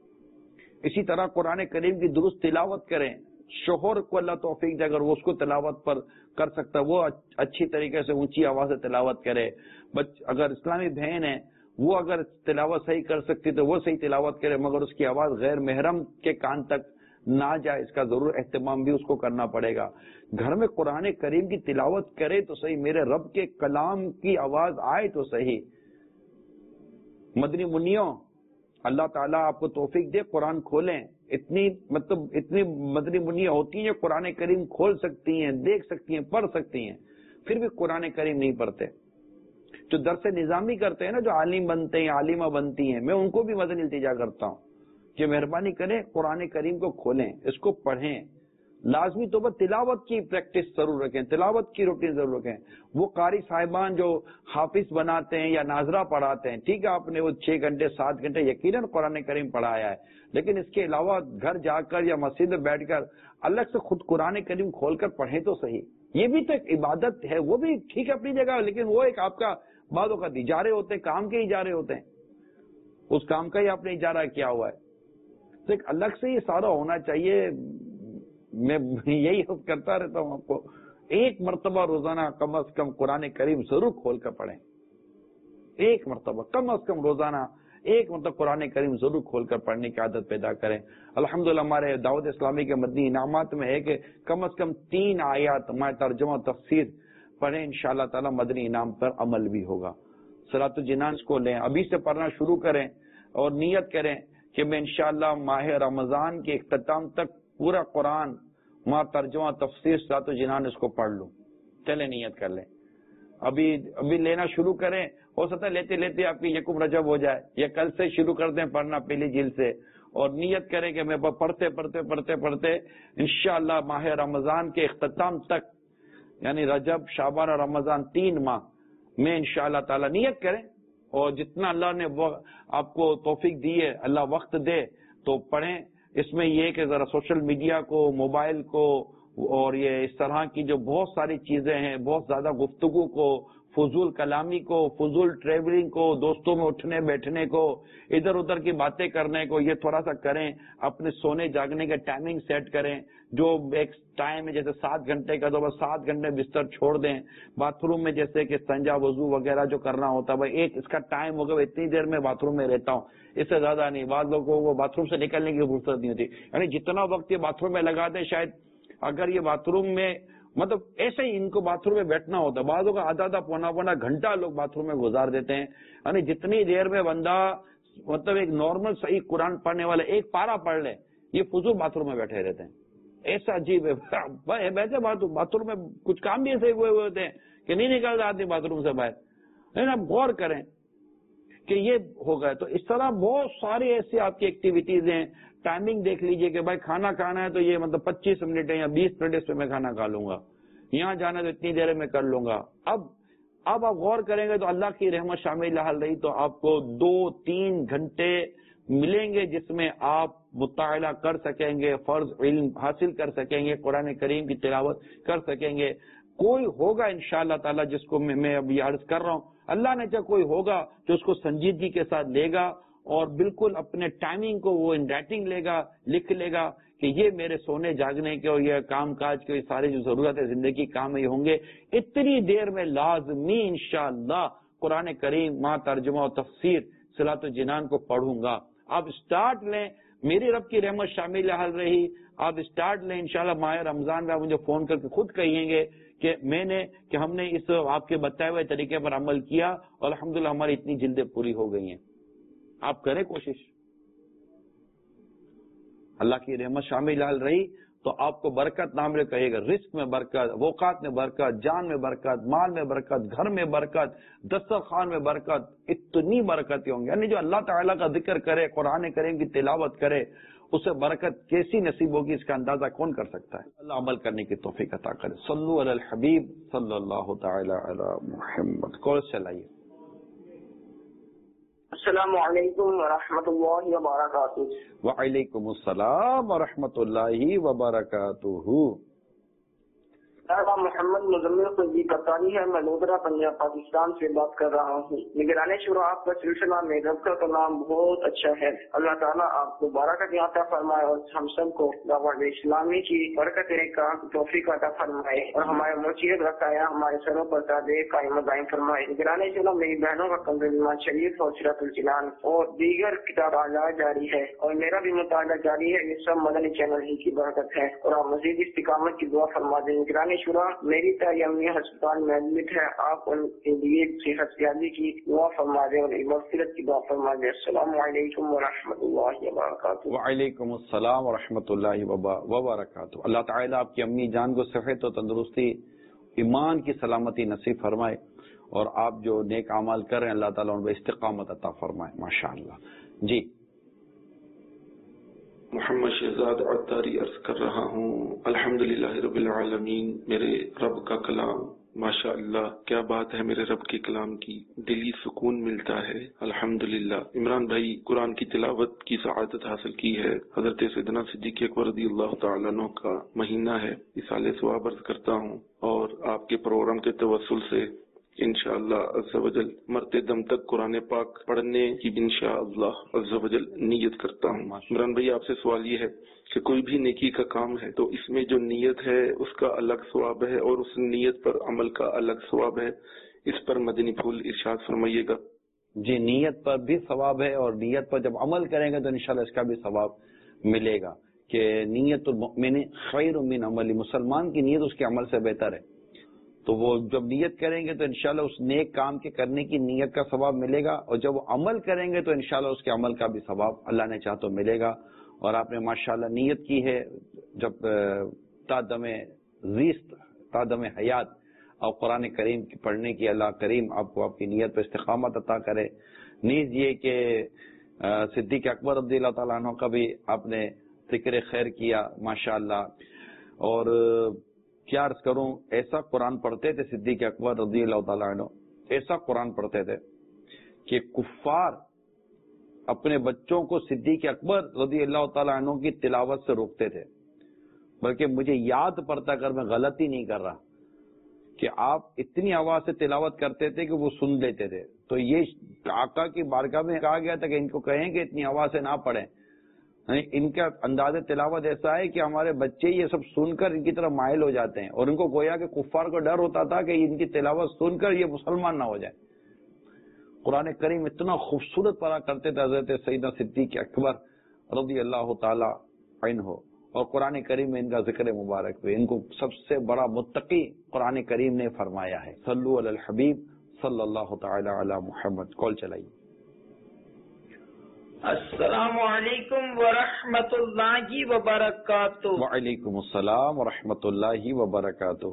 اسی طرح قرآن کریم کی درست تلاوت کریں. شوہر کو اللہ توفیق دے اگر وہ اس کو تلاوت پر کر سکتا ہے وہ اچھی طریقے سے اونچی آواز سے تلاوت کرے. اگر اسلامی بہن ہے وہ اگر تلاوت صحیح کر سکتی تو وہ صحیح تلاوت کرے، مگر اس کی آواز غیر محرم کے کان تک نہ جائے، اس کا ضرور اہتمام بھی اس کو کرنا پڑے گا. گھر میں قرآن کریم کی تلاوت کرے تو صحیح، میرے رب کے کلام کی آواز آئے تو صحیح. مدنی منیوں اللہ تعالیٰ آپ کو توفیق دے، قرآن کھولیں. اتنی مدنی منیاں ہوتی ہیں جو قرآن کریم کھول سکتی ہیں، دیکھ سکتی ہیں، پڑھ سکتی ہیں، پھر بھی قرآن کریم نہیں پڑھتے. جو درس نظامی کرتے ہیں نا، جو عالم بنتے ہیں، عالمہ بنتی ہیں، میں ان کو بھی مدنی التجا کرتا ہوں کہ مہربانی کریں قرآن کریم کو کھولیں، اس کو پڑھیں. لازمی طور پر تلاوت کی پریکٹس ضرور رکھیں، تلاوت کی روٹین ضرور رکھیں. وہ قاری صاحبان جو حافظ بناتے ہیں یا ناظرہ پڑھاتے ہیں، ٹھیک ہے آپ نے وہ 6 گھنٹے 7 گھنٹے یقیناً قرآن کریم پڑھایا ہے، لیکن اس کے علاوہ گھر جا کر یا مسجد میں بیٹھ کر الگ سے خود قرآن کریم کھول کر پڑھیں تو صحیح. یہ بھی تو ایک عبادت ہے، وہ بھی ٹھیک ہے اپنی جگہ، لیکن وہ ایک آپ کا بعض اوقات اجارے ہوتے ہیں، کام کے اجارے ہوتے ہیں، اس کام کا ہی آپ نے اجارہ کیا ہوا ہے. تو ایک الگ سے یہ سارا ہونا چاہیے. میں یہی کرتا رہتا ہوں آپ کو، ایک مرتبہ روزانہ کم از کم قرآن کریم ضرور کھول کر پڑھیں. ایک مرتبہ کم از کم روزانہ ایک مرتبہ قرآن کریم ضرور کھول کر پڑھنے کی عادت پیدا کریں. الحمدللہ ہمارے دعوت اسلامی کے مدنی انعامات میں ہے کہ کم از کم 3 آیات ترجمہ تفسیر پڑھیں، انشاءاللہ تعالی مدنی انعام پر عمل بھی ہوگا. صلاۃ الجنان کو لیں، ابھی سے پڑھنا شروع کریں اور نیت کریں کہ میں انشاءاللہ ماہ رمضان کے اختتام تک پورا قرآن ترجمہ تفسیر صلاۃ الجنان اس کو پڑھ لوں. چلے نیت کر لیں، ابھی لینا شروع کریں. ہو سکتا ہے لیتے لیتے آپ کی یکم رجب ہو جائے، یا کل سے شروع کر دیں پڑھنا پہلی جلد سے، اور نیت کریں کہ میں پڑھتے انشاءاللہ ماہ رمضان کے اختتام تک، یعنی رجب شعبان اور رمضان 3 ماہ میں انشاءاللہ تعالی نیت کریں. اور جتنا اللہ نے آپ کو توفیق دی ہے، اللہ وقت دے تو پڑھیں. اس میں یہ کہ ذرا سوشل میڈیا کو، موبائل کو، اور یہ اس طرح کی جو بہت ساری چیزیں ہیں، بہت زیادہ گفتگو کو، فضول کلامی کو، فضول ٹریولنگ کو، دوستوں میں اٹھنے بیٹھنے کو، ادھر ادھر کی باتیں کرنے کو، یہ تھوڑا سا کریں. اپنے سونے جاگنے کا ٹائمنگ سیٹ کریں. جو ایک ٹائم ہے جیسے 7 گھنٹے کا، تو بس 7 گھنٹے بستر چھوڑ دیں. باتھ روم میں جیسے کہ استنجا وضو وغیرہ جو کرنا ہوتا ہے، بھائی ایک اس کا ٹائم ہوگا، اتنی دیر میں باتھ روم میں رہتا ہوں، اس سے زیادہ نہیں. بعض لوگوں کو باتھ روم سے نکلنے کی فرصت نہیں ہوتی، یعنی جتنا وقت یہ باتھ روم میں لگا دیں، شاید اگر یہ باتھ روم میں مطلب ایسے ہی ان کو باتھ روم میں بیٹھنا ہوتا ہے، بعضوں کا آدھا پونا گھنٹہ لوگ باتھ روم میں گزار دیتے ہیں. یعنی جتنی دیر میں بندہ مطلب ایک نارمل صحیح قرآن پڑھنے والا ایک پارا پڑھ لے، یہ فضول باتھ روم میں بیٹھے رہتے ہیں. ایسا عجیب ہے. ویسے باتھ روم میں کچھ کام بھی ایسے ہوئے ہوتے ہیں کہ نہیں نکلتا آدمی باتھ روم سے باہر. لیکن آپ غور کریں کہ یہ ہو گئے. تو اس طرح بہت ساری ایسی آپ کی ایکٹیویٹیز ہیں. ٹائمنگ دیکھ لیجئے کہ بھائی کھانا کھانا ہے تو یہ مطلب 25 منٹ ہے یا 20 منٹ اس میں کھانا کھا لوں گا، یہاں جانا تو اتنی دیر میں کر لوں گا. اب آپ غور کریں گے تو اللہ کی رحمت شامل حال رہی تو آپ کو 2-3 گھنٹے ملیں گے جس میں آپ مطالعہ کر سکیں گے، فرض علم حاصل کر سکیں گے، قرآن کریم کی تلاوت کر سکیں گے. کوئی ہوگا انشاءاللہ تعالی جس کو میں ابھی عرض کر رہا ہوں، اللہ نے چاہے کوئی ہوگا جو اس کو سنجیدگی کے ساتھ لے گا اور بالکل اپنے ٹائمنگ کو وہ ان رائٹنگ لے گا، لکھ لے گا کہ یہ میرے سونے جاگنے کے اور یہ کام کاج کے سارے جو ضرورت ہے زندگی کام یہ ہوں گے، اتنی دیر میں لازمی انشاءاللہ قرآن کریم مع ترجمہ و تفسیر صلاۃ الجنان کو پڑھوں گا. آپ اسٹارٹ لیں، میری رب کی رحمت شامل حال رہی. آپ اسٹارٹ لیں انشاءاللہ. ماہ رمضان میں آپ مجھے فون کر کے خود کہیں گے کہ ہم نے اس آپ کے بتائے ہوئے طریقے پر عمل کیا اور الحمدللہ ہماری اتنی جلدیں پوری ہو گئی ہیں. آپ کریں کوشش. اللہ کی رحمت شامل حال رہی تو آپ کو برکت نام رے کہے گا. رزق میں برکت، اوقات میں برکت، جان میں برکت، مال میں برکت، گھر میں برکت، دسترخوان میں برکت، اتنی برکتیں ہوں گی. یعنی جو اللہ تعالیٰ کا ذکر کرے، قرآن کریم کی تلاوت کرے، اسے برکت کیسی نصیب ہوگی اس کا اندازہ کون کر سکتا ہے. اللہ عمل کرنے کی توفیق عطا کرے. صلو علی الحبیب صلی اللہ تعالی علی محمد. کورس چلائیے. السلام علیکم ورحمۃ اللہ وبرکاتہ. وعلیکم السلام ورحمۃ اللہ وبرکاتہ. محمد مزمل قدی قطاری ہے. میں لودھرا پنجاب پاکستان سے بات کر رہا ہوں. نگران شروع آپ کا سلسلہ میں رب کا کلام بہت اچھا ہے. اللہ تعالیٰ آپ کو برکت عطا فرمائے اور ہم سب کو دعوت اسلامی کی برکت کا توفیق عطا فرمائے اور ہمارے مرشد رکھایا ہمارے سروں پر تاج قائم دائم فرمائے. نگران شروع میری بہنوں کا کنز ایمان شریف اور سیرت الجنان اور دیگر کتاب جاری ہے اور میرا بھی مطالعہ جاری ہے. یہ سب مدنی چینل ہی کی برکت ہے اور آپ مزید استقامت کی دعا فرما دیں. نگران شورا، میری تائی امی ہسپتال میں ایڈمٹ ہے، آپ ان کے لیے صحت یابی کی دعا فرما دیں اور مغفرت کی دعا فرما دیں۔ السلام علیکم ورحمۃ اللہ وبرکاتہ۔ وعلیکم السلام ورحمۃ اللہ وبرکاتہ۔ اللہ تعالیٰ آپ کی امی جان کو صحت و تندرستی، ایمان کی سلامتی نصیب فرمائے، اور آپ جو نیک اعمال کر رہے ہیں اللہ تعالیٰ ان کو استقامت عطا فرمائے۔ ماشاءاللہ۔ جی محمد شہزاد عطاری عرض کر رہا ہوں، الحمدللہ رب العالمین۔ میرے رب کا کلام ماشاءاللہ کیا بات ہے، میرے رب کے کلام کی دلی سکون ملتا ہے الحمدللہ۔ عمران بھائی قرآن کی تلاوت کی سعادت حاصل کی ہے۔ حضرت سیدنا صدیق اکبر رضی اللہ تعالیٰ عنہ کا مہینہ ہے، اصالے ثواب عرض کرتا ہوں، اور آپ کے پروگرام کے توسل سے انشاءاللہ عز و جل مرتے دم تک قرآن پاک پڑھنے کی انشاءاللہ عز و جل نیت کرتا ہوں۔ عمران بھائی آپ سے سوال یہ ہے کہ کوئی بھی نیکی کا کام ہے تو اس میں جو نیت ہے اس کا الگ ثواب ہے اور اس نیت پر عمل کا الگ ثواب ہے، اس پر مدنی پھول ارشاد فرمائیے گا۔ جی، نیت پر بھی ثواب ہے، اور نیت پر جب عمل کریں گے تو انشاءاللہ اس کا بھی ثواب ملے گا، کہ نیت المؤمن خیر من عمل، مسلمان کی نیت اس کے عمل سے بہتر ہے۔ تو وہ جب نیت کریں گے تو انشاءاللہ اس نیک کام کے کرنے کی نیت کا ثواب ملے گا، اور جب وہ عمل کریں گے تو انشاءاللہ اس کے عمل کا بھی ثواب اللہ نے چاہ تو ملے گا۔ اور آپ نے ماشاءاللہ نیت کی ہے، جب تا دم زیست، تا دم حیات اور قرآن کریم کی پڑھنے کی، اللہ کریم آپ کو آپ کی نیت پہ استقامت عطا کرے۔ نیز یہ کہ صدیق اکبر رضی اللہ تعالیٰ عنہ کا بھی آپ نے ذکر خیر کیا ماشاءاللہ، اور کیا عرض کروں، ایسا قرآن پڑھتے تھے صدیق اکبر رضی اللہ تعالیٰ عنہ، ایسا قرآن پڑھتے تھے کہ کفار اپنے بچوں کو صدیق اکبر رضی اللہ تعالیٰ عنہ کی تلاوت سے روکتے تھے، بلکہ مجھے یاد پڑتا اگر میں غلطی نہیں کر رہا کہ آپ اتنی آواز سے تلاوت کرتے تھے کہ وہ سن لیتے تھے۔ تو یہ آقا کی بارگاہ میں کہا گیا تھا کہ ان کو کہیں کہ اتنی آواز سے نہ پڑھیں، ان کا انداز تلاوت ایسا ہے کہ ہمارے بچے یہ سب سن کر ان کی طرف مائل ہو جاتے ہیں، اور ان کو گویا کہ کفار کو ڈر ہوتا تھا کہ ان کی تلاوت سن کر یہ مسلمان نہ ہو جائیں۔ قرآن کریم اتنا خوبصورت پڑھا کرتے تھے حضرت سیدنا صدیق اکبر رضی اللہ تعالی عنہ، اور قرآن کریم میں ان کا ذکر مبارک ہوئے۔ ان کو سب سے بڑا متقی قرآن کریم نے فرمایا ہے۔ صلو علی الحبیب صلی اللہ تعالی علی محمد۔ کال چلائیے۔ السلام علیکم ورحمۃ اللہ وبرکاتہ۔ وعلیکم السلام ورحمۃ اللہ وبرکاتہ۔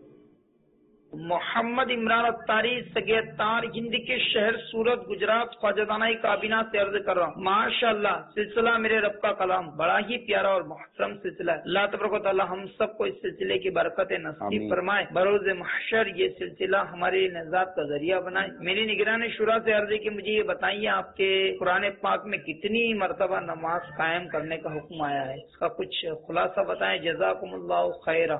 محمد عمران عطاری سگیتار ہند کے شہر سورت گجرات خواجہ دانائی کابینہ سے عرض کر رہا ہوں۔ ماشاءاللہ سلسلہ میرے رب کا کلام بڑا ہی پیارا اور محترم سلسلہ ہے۔ اللہ تبارک و تعالی ہم سب کو اس سلسلے کی برکت نصیب فرمائے، بروز محشر یہ سلسلہ ہمارے نجات کا ذریعہ بنائے۔ میری نگران شورا سے عرض ہے کہ مجھے یہ بتائیے آپ کے قرآن پاک میں کتنی مرتبہ نماز قائم کرنے کا حکم آیا ہے، اس کا کچھ خلاصہ بتائیں، جزاکم اللہ خیرہ۔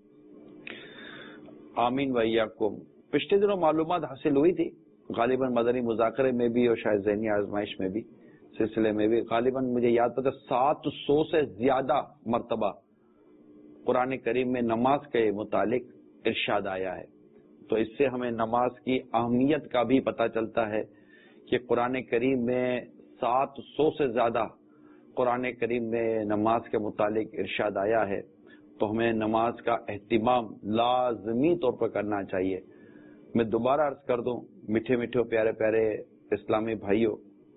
آمین بھائی، آپ کو پچھلے دنوں معلومات حاصل ہوئی تھی، غالباً مدنی مذاکرے میں بھی اور شاید ذہنی آزمائش میں بھی سلسلے میں بھی، غالباً مجھے یاد پتا 700 سے زیادہ مرتبہ قرآن کریم میں نماز کے متعلق ارشاد آیا ہے۔ تو اس سے ہمیں نماز کی اہمیت کا بھی پتہ چلتا ہے کہ قرآن کریم میں 700 سے زیادہ قرآن کریم میں نماز کے متعلق ارشاد آیا ہے، تو ہمیں نماز کا اہتمام لازمی طور پر کرنا چاہیے۔ میں دوبارہ عرض کر دوں، میٹھے میٹھے پیارے پیارے اسلامی بھائیوں،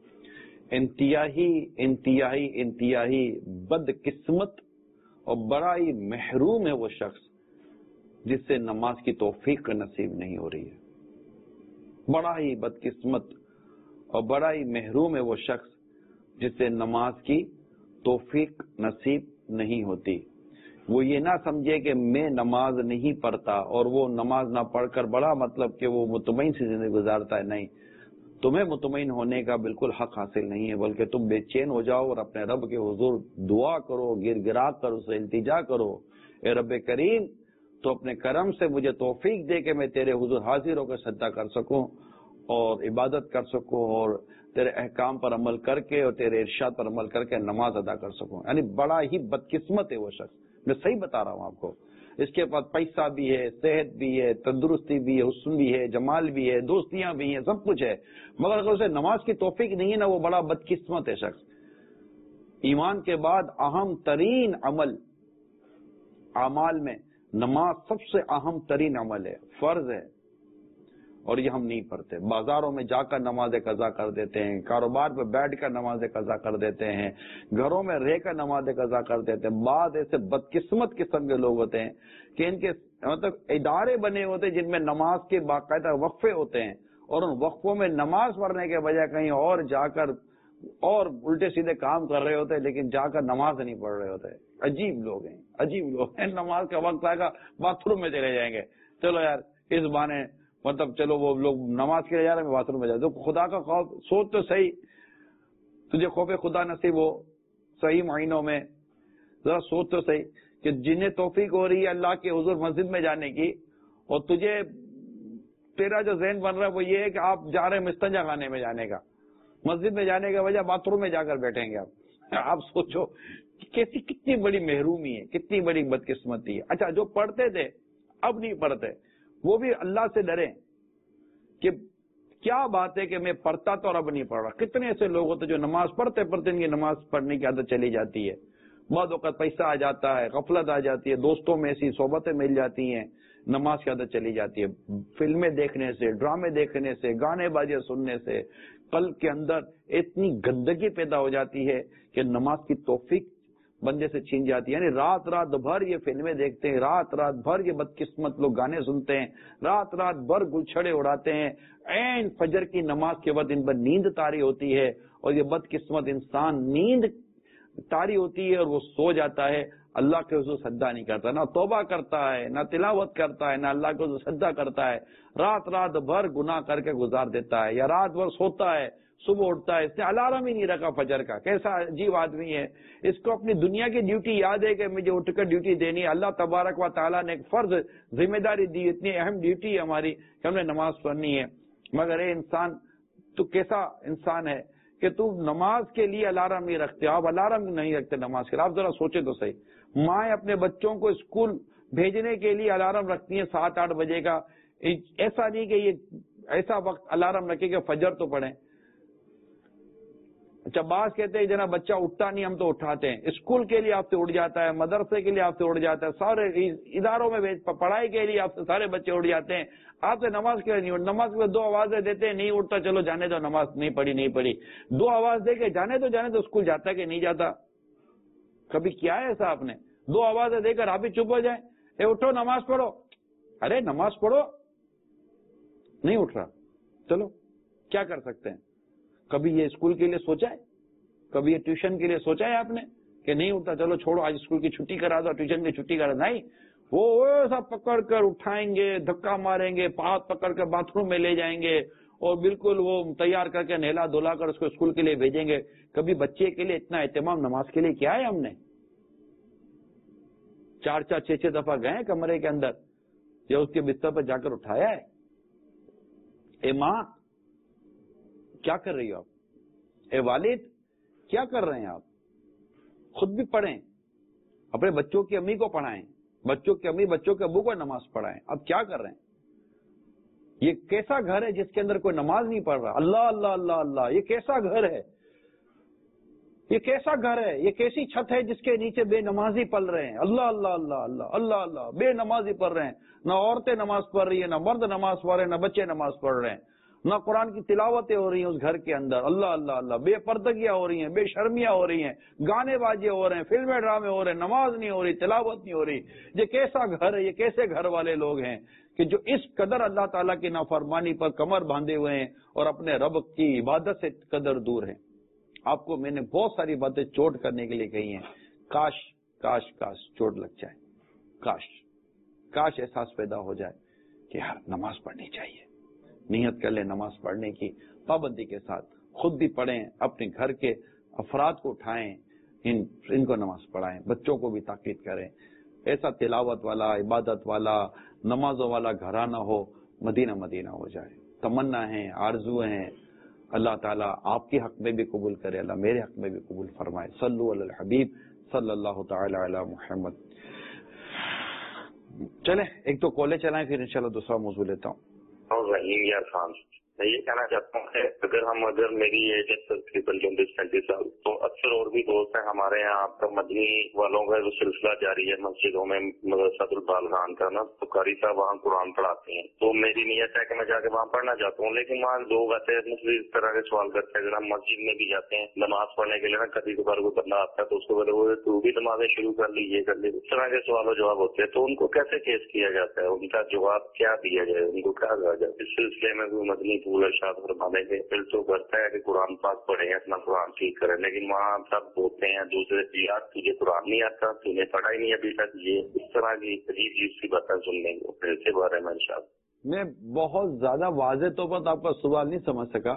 انتہائی بد قسمت اور بڑا ہی محروم ہے وہ شخص جس سے نماز کی توفیق نصیب نہیں ہو رہی ہے۔ بڑا ہی بد قسمت اور بڑا ہی محروم ہے وہ شخص جس سے نماز کی توفیق نصیب نہیں ہوتی۔ وہ یہ نہ سمجھے کہ میں نماز نہیں پڑھتا اور وہ نماز نہ پڑھ کر بڑا مطلب کہ وہ مطمئن سی زندگی گزارتا ہے۔ نہیں، تمہیں مطمئن ہونے کا بالکل حق حاصل نہیں ہے، بلکہ تم بے چین ہو جاؤ اور اپنے رب کے حضور دعا کرو، گر گرا کر اسے التجا کرو، اے رب کریم تو اپنے کرم سے مجھے توفیق دے کہ میں تیرے حضور حاضر ہو کر سجدہ کر سکوں اور عبادت کر سکوں اور تیرے احکام پر عمل کر کے اور تیرے ارشاد پر عمل کر کے نماز ادا کر سکوں۔ یعنی بڑا ہی بدقسمت ہے وہ شخص، میں صحیح بتا رہا ہوں آپ کو۔ اس کے پاس پیسہ بھی ہے، صحت بھی ہے، تندرستی بھی ہے، حسن بھی ہے، جمال بھی ہے، دوستیاں بھی ہیں، سب کچھ ہے، مگر اگر اسے نماز کی توفیق نہیں ہے نا، وہ بڑا بدقسمت ہے شخص۔ ایمان کے بعد اہم ترین عمل اعمال میں نماز سب سے اہم ترین عمل ہے، فرض ہے، اور یہ ہم نہیں پڑھتے. بازاروں میں جا کر نماز قضا کر دیتے ہیں، کاروبار پہ بیٹھ کر نماز قضا کر دیتے ہیں، گھروں میں رہ کر نماز قضا کر دیتے ہیں. بعض ایسے بدقسمت قسم کے لوگ ہوتے ہیں کہ ان کے مطلب ادارے بنے ہوتے ہیں جن میں نماز کے باقاعدہ وقفے ہوتے ہیں، اور ان وقفوں میں نماز پڑھنے کے بجائے کہیں اور جا کر اور الٹے سیدھے کام کر رہے ہوتے ہیں، لیکن جا کر نماز نہیں پڑھ رہے ہوتے. عجیب لوگ ہیں، عجیب لوگ ہیں. نماز کا وقت آئے گا باتھ روم میں چلے جائیں گے. چلو یار اس بہانے مطلب چلو وہ لوگ نماز کے لیے جا رہے ہیں، باتھ روم میں جا رہے. تو خدا کا خوف سوچ تو صحیح، تجھے خوف خدا نصیب ہو صحیح مہینوں میں. ذرا سوچ تو صحیح کہ جنہیں توفیق ہو رہی ہے اللہ کے حضور مسجد میں جانے کی، اور تجھے تیرا جو ذہن بن رہا ہے وہ یہ ہے کہ آپ جا رہے ہیں مستنجا خانے میں جانے کا، مسجد میں جانے کا وجہ باتھ روم میں جا کر بیٹھیں گے آپ. آپ سوچو کیسی کتنی بڑی محرومی ہے، کتنی بڑی بدقسمتی ہے. اچھا جو پڑھتے تھے اب نہیں پڑھتے، وہ بھی اللہ سے ڈریں کہ کیا بات ہے کہ میں پڑھتا تو اور اب نہیں پڑھ رہا. کتنے ایسے لوگ ہوتے جو نماز پڑھتے پڑھتے ان کی نماز پڑھنے کی عادت چلی جاتی ہے. بعض اوقات پیسہ آ جاتا ہے، غفلت آ جاتی ہے، دوستوں میں ایسی صحبتیں مل جاتی ہیں، نماز کی عادت چلی جاتی ہے. فلمیں دیکھنے سے، ڈرامے دیکھنے سے، گانے بازے سننے سے قلب کے اندر اتنی گندگی پیدا ہو جاتی ہے کہ نماز کی توفیق بندے سے چھین جاتی ہے. یعنی رات رات بھر یہ فلمیں دیکھتے ہیں، رات رات بھر یہ بدقسمت لوگ گانے سنتے ہیں، رات رات بھر گلچھڑے اڑاتے ہیں. عین فجر کی نماز کے وقت ان پر نیند طاری ہوتی ہے، اور یہ بدقسمت انسان نیند طاری ہوتی ہے اور وہ سو جاتا ہے. اللہ کے حضور سجدہ نہیں کرتا، نہ توبہ کرتا ہے، نہ تلاوت کرتا ہے، نہ اللہ کے حضور سجدہ کرتا ہے. رات رات بھر گناہ کر کے گزار دیتا ہے، یا رات بھر سوتا ہے، صبح اٹھتا ہے، اس نے الارم ہی نہیں رکھا فجر کا. کیسا عجیب آدمی ہے. اس کو اپنی دنیا کی ڈیوٹی یاد ہے کہ مجھے اٹھ کر ڈیوٹی دینی ہے. اللہ تبارک و تعالیٰ نے ایک فرض ذمہ داری دی، اتنی اہم ڈیوٹی ہے ہماری کہ ہم نے نماز پڑھنی ہے. مگر اے انسان، تو کیسا انسان ہے کہ تو نماز کے لیے الارم نہیں رکھتے. آپ الارم نہیں رکھتے نماز کے لیے. آپ ذرا سوچے تو صحیح. مائیں اپنے بچوں کو اسکول بھیجنے کے لیے الارم رکھتی ہیں 7-8 بجے کا. ایسا نہیں کہ یہ ایسا وقت الارم رکھے کہ فجر تو پڑھیں. اچھا بعض کہتے ہیں جناب بچہ اٹھتا نہیں، ہم تو اٹھاتے ہیں. اسکول کے لیے آپ سے اٹھ جاتا ہے، مدرسے کے لیے آپ سے اٹھ جاتا ہے، سارے اداروں میں پڑھائی کے لیے آپ سے سارے بچے اٹھ جاتے ہیں. آپ سے نماز کے لیے نہیں اٹھ. نماز میں 2 آوازیں دیتے ہیں، نہیں اٹھتا، چلو جانے دو، نماز نہیں پڑھی. 2 آواز دے کے جانے دو اسکول جاتا ہے کہ نہیں جاتا؟ کبھی کیا ہے ایسا آپ نے؟ 2 آوازیں دے کر آپ ہی چپ ہو جائیں، اے اٹھو نماز پڑھو. ارے نماز پڑھو، نہیں اٹھ رہا، چلو کیا کر سکتے ہیں. کبھی یہ اسکول کے لیے سوچا ہے؟ کبھی یہ ٹیوشن کے لیے سوچا ہے آپ نے کہ نہیں اٹھتا، چلو چھوڑو آج اسکول کی چھٹی کرا دو، ٹیوشن کی چھٹی کرا دو؟ نہیں، وہ سب پکڑ کر اٹھائیں گے، دھکا ماریں گے، ہاتھ پکڑ کر باتھ روم میں لے جائیں گے، اور بالکل وہ تیار کر کے نہلا دھلا کر اس کو اسکول کے لیے بھیجیں گے. کبھی بچے کے لیے اتنا اہتمام نماز کے لیے کیا ہے ہم نے؟ 4-4 6-6 دفعہ گئے کمرے کے اندر یا اس کے بستر پر جا کر اٹھایا ہے؟ اے ماں کیا کر رہی ہو آپ؟ اے والد کیا کر رہے ہیں آپ؟ خود بھی پڑھیں، اپنے بچوں کی امی کو پڑھائیں، بچوں کی امی بچوں کے ابو کو نماز پڑھائیں. اب کیا کر رہے ہیں؟ یہ کیسا گھر ہے جس کے اندر کوئی نماز نہیں پڑھ رہا؟ اللہ اللہ اللہ اللہ، یہ کیسا گھر ہے؟ یہ کیسا گھر ہے؟ یہ کیسی چھت ہے جس کے نیچے بے نمازی پل رہے ہیں؟ اللہ اللہ اللہ اللہ اللہ اللہ، بے نمازی پڑھ رہے ہیں. نہ عورتیں نماز پڑھ رہی ہیں، نہ مرد نماز پڑھ رہے ہیں، نہ بچے نماز پڑھ رہے ہیں، نہ قرآن کی تلاوتیں ہو رہی ہیں اس گھر کے اندر. اللہ اللہ اللہ، بے پردگیاں ہو رہی ہیں، بے شرمیاں ہو رہی ہیں، گانے بازے ہو رہے ہیں، فلمیں ڈرامے ہو رہے ہیں، نماز نہیں ہو رہی، تلاوت نہیں ہو رہی. یہ کیسا گھر ہے؟ یہ کیسے گھر والے لوگ ہیں کہ جو اس قدر اللہ تعالیٰ کی نافرمانی پر کمر باندھے ہوئے ہیں اور اپنے رب کی عبادت سے قدر دور ہیں. آپ کو میں نے بہت ساری باتیں چوٹ کرنے کے لیے کہی ہیں. کاش کاش کاش چوٹ لگ جائے، کاش احساس پیدا ہو جائے کہ یار نماز پڑھنی چاہیے. نیت کر لیں نماز پڑھنے کی پابندی کے ساتھ، خود بھی پڑھیں، اپنے گھر کے افراد کو اٹھائیں، ان کو نماز پڑھائیں، بچوں کو بھی تاکید کریں. ایسا تلاوت والا، عبادت والا، نمازوں والا گھرانہ ہو، مدینہ مدینہ ہو جائے. تمنا ہے، آرزو ہیں. اللہ تعالیٰ آپ کے حق میں بھی قبول کرے، اللہ میرے حق میں بھی قبول فرمائے. صلو علی الحبیب صلی اللہ تعالی علی محمد. چلیں ایک تو کالے چلائیں، پھر انشاءاللہ دوسرا موضوع لیتا ہوں. رحیم یا خان मैं ये कहना चाहता हूँ कि अगर मेरी एज है तकरीबन 34 साल, तो अक्सर और भी दोस्त हैं हमारे यहाँ, आपका मदनी वालों का जो सिलसिला जारी है मस्जिदों में मदरसातुल बालगान का ना, तो कारी साहब वहाँ कुरान पढ़ाते हैं। तो मेरी नीयत है कि मैं जाके वहाँ पढ़ना चाहता हूँ, लेकिन वहाँ लोग आते हैं मुझसे इस तरह के सवाल करते हैं। अगर हम मस्जिद में भी जाते हैं नमाज पढ़ने के लिए ना, कभी कभार कोई बंदा आता है तो उसको बोले वो तू भी नमाजें शुरू कर ली, ये कर ली, इस तरह के सवाल जवाब होते हैं। तो उनको कैसे केस किया जाता है, उनका जवाब क्या दिया जाए, उनको क्या कहा जाए? इस सिलसिले में भी मदनी फूल इरशाद फरमाने के दिल तो करता है कि कुरान पाक पढ़े, अपना कुरान ठीक करें, लेकिन वहाँ सब बोलते हैं दूसरे से यार तुझे कुरान नहीं आता, तूने पढ़ा ही नहीं अभी तक, ये इस तरह की अजीब सी बातें सुनने को। फिर इसके बारे में इरशाद। मैं बहुत ज्यादा वाज़े तौर पर आपका सवाल नहीं समझ सका,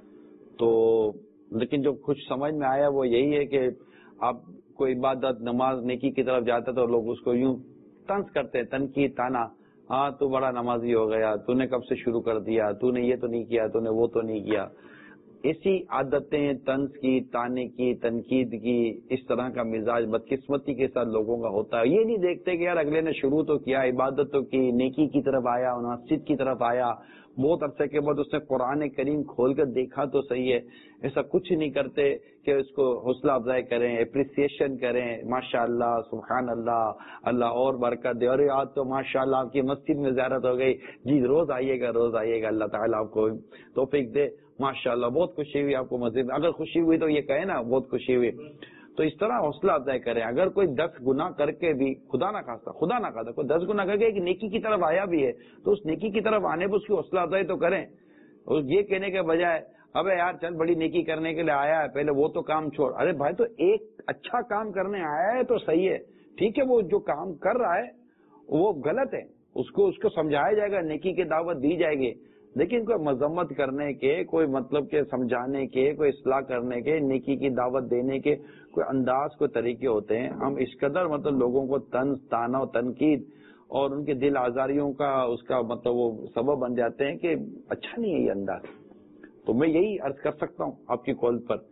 तो लेकिन जो कुछ समझ में आया वो यही है कि आप कोई इबादत नमाज नेकी की तरफ जाता है तो लोग उसको यूं तंज करते हैं, तनकीद, ताना, हाँ तू बड़ा नमाजी हो गया, तूने कब से शुरू कर दिया, तूने ये तो नहीं किया, तूने वो तो नहीं किया। ऐसी आदतें तंज की, ताने की, तनकीद की, इस तरह का मिजाज बदकिस्मती के साथ लोगों का होता है। ये नहीं देखते कि यार अगले ने शुरू तो किया, इबादत तो की, नेकी की तरफ आया, मस्जिद की तरफ आया, बहुत अरसे के बाद उसने कुरान करीम खोल कर देखा तो सही है। ऐसा कुछ नहीं करते कि उसको हौसला अफजाई करें, अप्रिसिएशन करें, माशाअल्लाह, सुभान अल्लाह, अल्लाह और बरकत दे, अरे आज तो माशाअल्लाह आपकी मस्जिद में ज़ियारत हो गई, जी रोज आइएगा, अल्लाह ताला आपको तौफीक दे, माशाअल्लाह बहुत खुशी हुई आपको मस्जिद। अगर खुशी हुई तो ये कहे ना बहुत खुशी हुई, तो इस तरह हौसला अफजाई करें। अगर कोई 10 गुना करके भी खुदा ना खास्ता कोई 10 गुना करके एक नेकी की तरफ आया भी है तो उस नेकी की तरफ आने पर उसकी हौसला अफजाई तो करें। और ये कहने के बजाय अबे यार चल बड़ी नेकी करने के लिए आया है, पहले वो तो काम छोड़। अरे भाई तो एक अच्छा काम करने आया है तो सही है, ठीक है, वो जो काम कर रहा है वो गलत है, उसको समझाया जाएगा, नेकी की दावत दी जाएगी। लेकिन कोई मजम्मत करने के, कोई मतलब के समझाने के, कोई इस्लाह करने के, नेकी की दावत देने के कोई अंदाज, कोई तरीके होते हैं। हम इस कदर मतलब लोगों को तंज, ताना और तनकीद और उनके दिल आजारियों का उसका मतलब वो सबब बन जाते हैं कि अच्छा नहीं है ये अंदाज। तो मैं यही अर्ज कर सकता हूँ आपकी कॉल पर।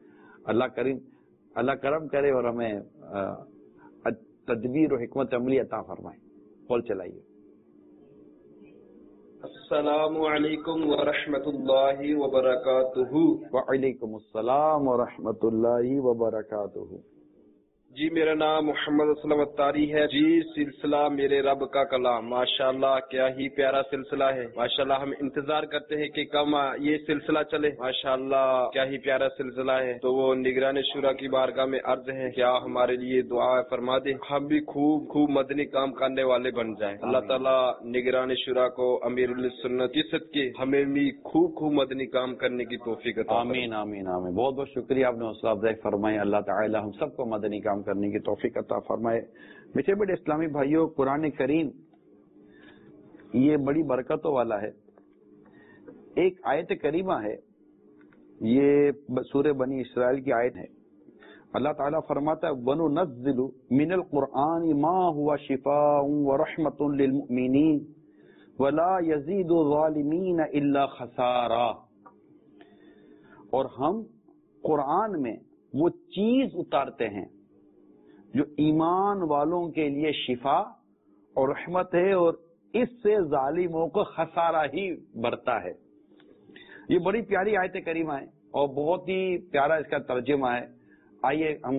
अल्लाह करम करे और हमें तदबीर और हिकमत अमली अता फरमाए। कॉल चलाइए। अस्सलामु अलैकुम व रहमतुल्लाहि व बरकातुहू। व अलैकुम अस्सलाम व रहमतुल्लाहि व बरकातुहू। जी मेरा नाम मोहम्मद असलम अत्तारी है। जी सिलसिला मेरे रब का कलाम, माशाल्लाह क्या ही प्यारा सिलसिला है। माशाल्लाह हम इंतजार करते हैं कि कब ये सिलसिला चले। माशाल्लाह क्या ही प्यारा सिलसिला है। तो वो निगरान शुरा की बारगाह में अर्ज है, क्या हमारे लिए दुआ फरमा दे, हम भी खूब खूब मदनी काम करने वाले बन जाएं। अल्लाह ताला निगरान शुरा को अमीरुल सुन्नत की सदके हमें भी खूब खूब मदनी काम करने की तौफीक अता फरमाए। आमीन आमीन आमीन। बहुत बहुत शुक्रिया, आपने हौसला अफजाई फरमाई। अल्लाह ताला हम सबको मदनी काम करने की तौफीक अता फरमाए। मीठे बड़े इस्लामी भाइयों, कुरान करीम ये बड़ी बरकतों वाला है। एक आयत करीमा है, ये सूरह बनी इसराइल की आयत है। अल्लाह ताला फरमाता है, वनुनज़्ज़िलु मिनल कुरआन मा हुवा शिफाउन व रहमतुन लिल मुमिनीन वला यज़ीदु ज़ालिमीन इल्ला खसारा। और हम कुरान में वो चीज उतारते हैं जो ईमान वालों के लिए शिफा और रहमत है और इससे जालिमों को खसारा ही बढ़ता है। ये बड़ी प्यारी आयत करीमा है और बहुत ही प्यारा इसका तर्जुमा है। आइए हम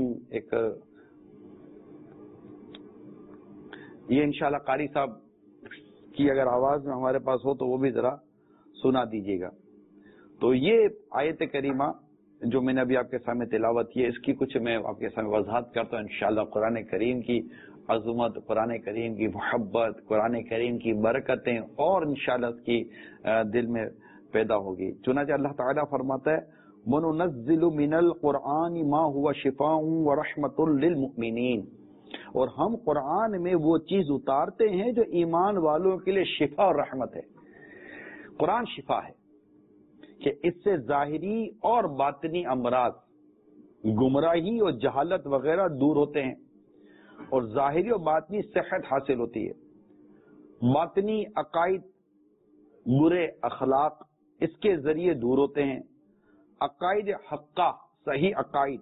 ये इंशाल्लाह कारी साहब की अगर आवाज में हमारे पास हो तो वो भी जरा सुना दीजिएगा। तो ये आयत करीमा जो मैंने अभी आपके सामने तिलावत की है, इसकी कुछ मैं आपके सामने वजाहत करता हूँ। इंशाल्लाह कुरान करीम की अज़मत, कुरान करीम की मोहब्बत, कुरान करीम की बरकतें और इंशाल्लाह इसकी दिल में पैदा होगी। चुनांचे अल्लाह ताला फरमाता है, वनुनज़्ज़िलु मिनल कुरआन मा हुवा शिफाउन व रहमतुल लिल मुमिनीन। और हम कुरान में वो चीज उतारते हैं जो ईमान वालों के लिए शिफा और रहमत है। कुरान शिफा है कि इससे जाहिरी और बातनी अमराज, गुमराही और जहालत वगैरह दूर होते हैं और जाहिरी और बातनी सेहत हासिल होती है। बातनी अकाइद, बुरे अखलाक इसके जरिए दूर होते हैं। अकाइद हक्का, सही अकाइद,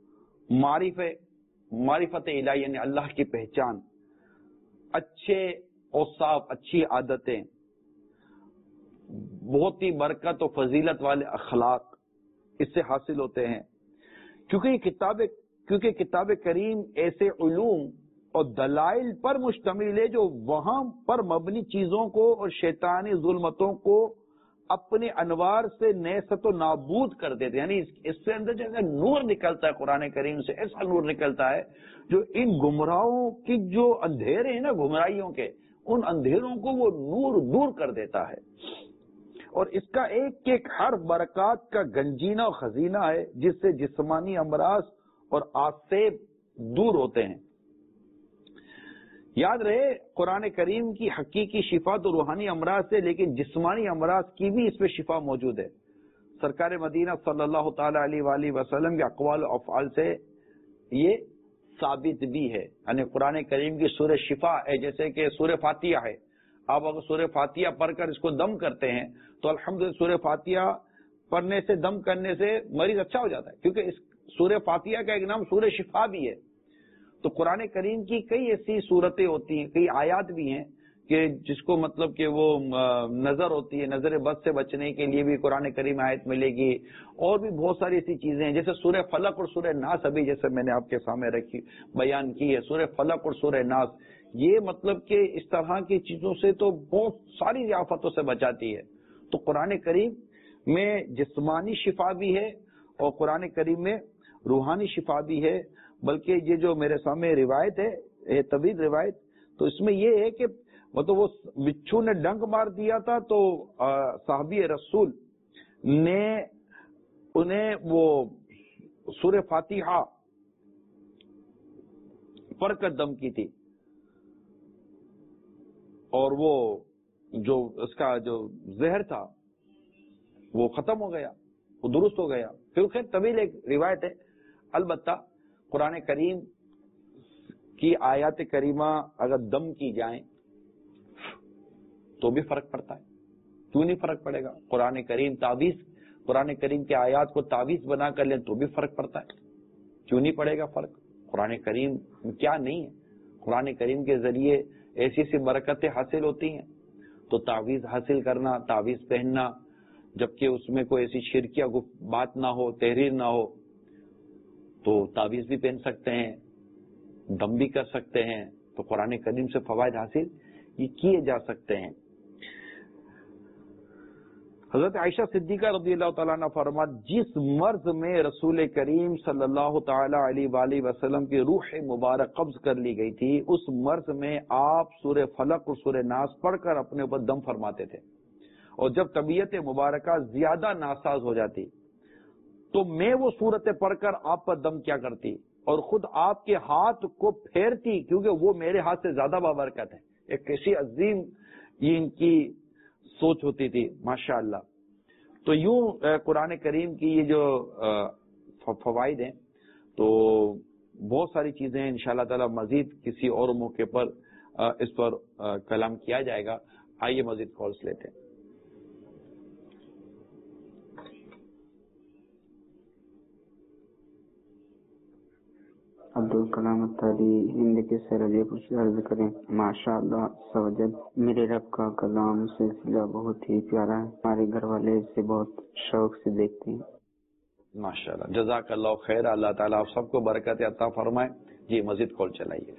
मारिफत इलाही यानी अल्लाह की पहचान, अच्छे औसाफ, अच्छी आदतें, بہت ہی برکت و فضیلت والے اخلاق اس سے حاصل ہوتے ہیں، کیونکہ کتاب کریم ایسے علوم اور دلائل پر مشتمل ہے جو وہاں پر مبنی چیزوں کو اور شیطانی ظلمتوں کو اپنے انوار سے نیست و نابود کر دیتے، یعنی اس سے اندر جیسے نور نکلتا ہے، قرآن کریم سے ایسا نور نکلتا ہے جو ان گمراہوں کی جو اندھیرے ہیں نا، گمراہیوں کے، ان اندھیروں کو وہ نور دور کر دیتا ہے، اور اس کا ایک ایک ہر برکات کا گنجینہ و خزینہ ہے جس سے جسمانی امراض اور آسیب دور ہوتے ہیں۔ یاد رہے قرآن کریم کی حقیقی شفا تو روحانی امراض سے، لیکن جسمانی امراض کی بھی اس میں شفا موجود ہے۔ سرکار مدینہ صلی اللہ تعالی علیہ وآلہ وسلم کے اقوال و افعال سے یہ ثابت بھی ہے، یعنی قرآن کریم کی سورہ شفا ہے، جیسے کہ سورہ فاتحہ ہے، آپ اگر سورہ فاتحہ پڑھ کر اس کو دم کرتے ہیں تو الحمدللہ سورہ فاتحہ پڑھنے سے، دم کرنے سے مریض اچھا ہو جاتا ہے، کیونکہ اس سورہ فاتحہ کا ایک نام سورہ شفا بھی ہے۔ تو قرآن کریم کی کئی ایسی صورتیں ہوتی ہیں، کئی آیات بھی ہیں کہ جس کو مطلب کہ وہ نظر ہوتی ہے، نظر بد سے بچنے کے لیے بھی قرآن کریم آیت ملے گی، اور بھی بہت ساری ایسی چیزیں ہیں جیسے سورہ فلق اور سورہ ناس، ابھی جیسے میں نے آپ کے سامنے رکھی بیان کی ہے، سورہ فلق اور سورہ ناس، یہ مطلب کہ اس طرح کی چیزوں سے تو بہت ساری آفتوں سے بچاتی ہے۔ تو قرآن کریم میں جسمانی شفا بھی ہے اور قرآن کریم میں روحانی شفا بھی ہے، بلکہ یہ جو میرے سامنے روایت ہے، یہ طویل روایت، تو اس میں یہ ہے کہ مطلب وہ بچھو نے ڈنک مار دیا تھا تو صحابی رسول نے انہیں وہ سورہ فاتحہ پڑھ کر دم کی تھی، اور وہ جو اس کا جو زہر تھا وہ ختم ہو گیا، وہ درست ہو گیا۔ پھر خیر طویل ایک روایت ہے، البتہ قرآن کریم کی آیات کریمہ اگر دم کی جائیں تو بھی فرق پڑتا ہے، کیوں نہیں فرق پڑے گا؟ قرآن کریم تعویذ، قرآن کریم کے آیات کو تعویذ بنا کر لیں تو بھی فرق پڑتا ہے، کیوں نہیں پڑے گا فرق؟ قرآن کریم کیا نہیں ہے، قرآن کریم کے ذریعے ایسی ایسی برکتیں حاصل ہوتی ہیں، تو تعویذ حاصل کرنا، تعویذ پہننا، جبکہ اس میں کوئی ایسی شرکیہ بات نہ ہو، تحریر نہ ہو، تو تعویذ بھی پہن سکتے ہیں، دم بھی کر سکتے ہیں، تو قرآن کریم سے فوائد حاصل یہ کیے جا سکتے ہیں۔ حضرت عائشہ صدیقہ رضی اللہ تعالیٰ عنہ فرمایا، جس مرض میں رسول کریم صلی اللہ تعالی علیہ وآلہ وسلم کی روح مبارک قبض کر لی گئی تھی، اس مرض میں آپ سورہ فلق اور سورہ ناس پڑھ کر اپنے اوپر دم فرماتے تھے، اور جب طبیعت مبارکہ زیادہ ناساز ہو جاتی تو میں وہ صورتیں پڑھ کر آپ پر دم کیا کرتی اور خود آپ کے ہاتھ کو پھیرتی، کیونکہ وہ میرے ہاتھ سے زیادہ بابرکت ہے۔ ایک کیسی عظیم یہ ان کی سوچ ہوتی تھی، ماشاءاللہ۔ تو یوں قرآن کریم کی یہ جو فوائد ہیں، تو بہت ساری چیزیں انشاءاللہ تعالی مزید کسی اور موقع پر اس پر کلام کیا جائے گا۔ آئیے مزید کالز لیتے ہیں۔ عبدالکلام اتاری ہند کے سرجے پوچھ عرض کریں، ماشاء اللہ سوجل میرے رب کا کلام سلسلہ بہت ہی پیارا ہے، ہمارے گھر والے اسے بہت شوق سے دیکھتے ہیں۔ ماشاءاللہ، جزاک اللہ خیر، اللہ تعالیٰ آپ سب کو برکت عطا فرمائے۔ جی مزید کال چلائیے۔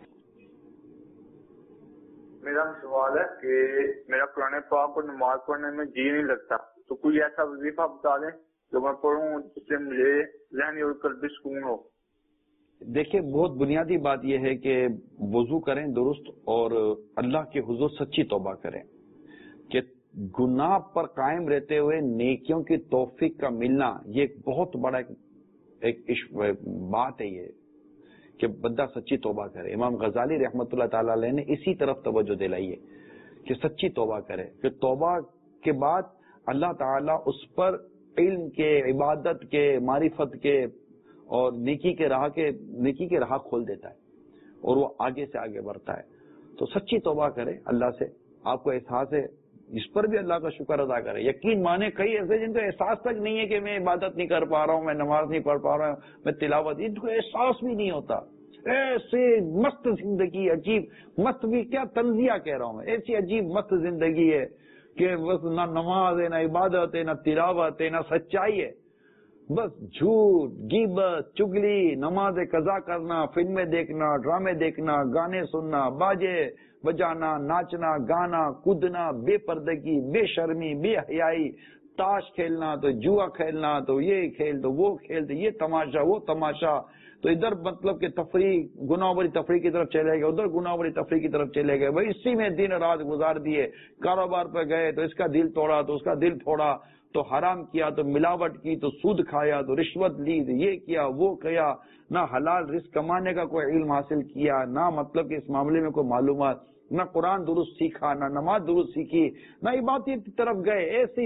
میرا سوال ہے کہ میرا قرآن پاک کو نماز پڑھنے میں جی نہیں لگتا، تو کوئی ایسا وظیفہ بتا دیں جو میں پڑھوں جس سے مجھے ذہنی اور قلبی سکون ہو۔ دیکھیں، بہت بنیادی بات یہ ہے کہ وضو کریں درست، اور اللہ کے حضور سچی توبہ کریں، کہ گناہ پر قائم رہتے ہوئے نیکیوں کی توفیق کا ملنا یہ ایک بہت بڑا ایک بات ہے، یہ کہ بندہ سچی توبہ کرے۔ امام غزالی رحمۃ اللہ تعالی علیہ نے اسی طرف توجہ دلائی ہے کہ سچی توبہ کرے، کہ توبہ کے بعد اللہ تعالیٰ اس پر علم کے، عبادت کے، معرفت کے اور نیکی کے راہ کھول دیتا ہے، اور وہ آگے سے آگے بڑھتا ہے۔ تو سچی توبہ کرے اللہ سے، آپ کو احساس ہے، اس پر بھی اللہ کا شکر ادا کرے۔ یقین مانے کئی ایسے جن کو احساس تک نہیں ہے کہ میں عبادت نہیں کر پا رہا ہوں، میں نماز نہیں پڑھ پا رہا ہوں، میں تلاوت، ان کو احساس بھی نہیں ہوتا۔ ایسے مست زندگی، عجیب مست بھی کیا، تنزیہ کہہ رہا ہوں میں، ایسی عجیب مست زندگی ہے کہ بس نہ نماز ہے، نہ عبادت ہے، نہ تلاوت ہے، نہ سچائی ہے، بس جھوٹ، غیبت، چگلی، نماز قضا کرنا، فلمیں دیکھنا، ڈرامے دیکھنا، گانے سننا، باجے بجانا، ناچنا، گانا، کودنا، بے پردگی، بے شرمی، بے حیائی، تاش کھیلنا تو جوا کھیلنا، تو یہ کھیل تو وہ کھیل، تو یہ تماشا وہ تماشا، تو ادھر مطلب کہ تفریح، گناہ بری تفریح کی طرف چلے گئے، ادھر گناہ بری تفریح کی طرف چلے گئے، بھائی اسی میں دن رات گزار دیے، کاروبار پہ گئے تو اس کا دل توڑا تو اس کا دل توڑا، تو حرام کیا تو ملاوٹ کی، تو سود کھایا تو رشوت لی، تو یہ کیا وہ کیا، نہ حلال رزق کمانے کا کوئی علم حاصل کیا، نہ مطلب کہ اس معاملے میں کوئی معلومات، نہ قرآن درست سیکھا، نہ نماز درست سیکھی، نہ عبادت کی طرف گئے۔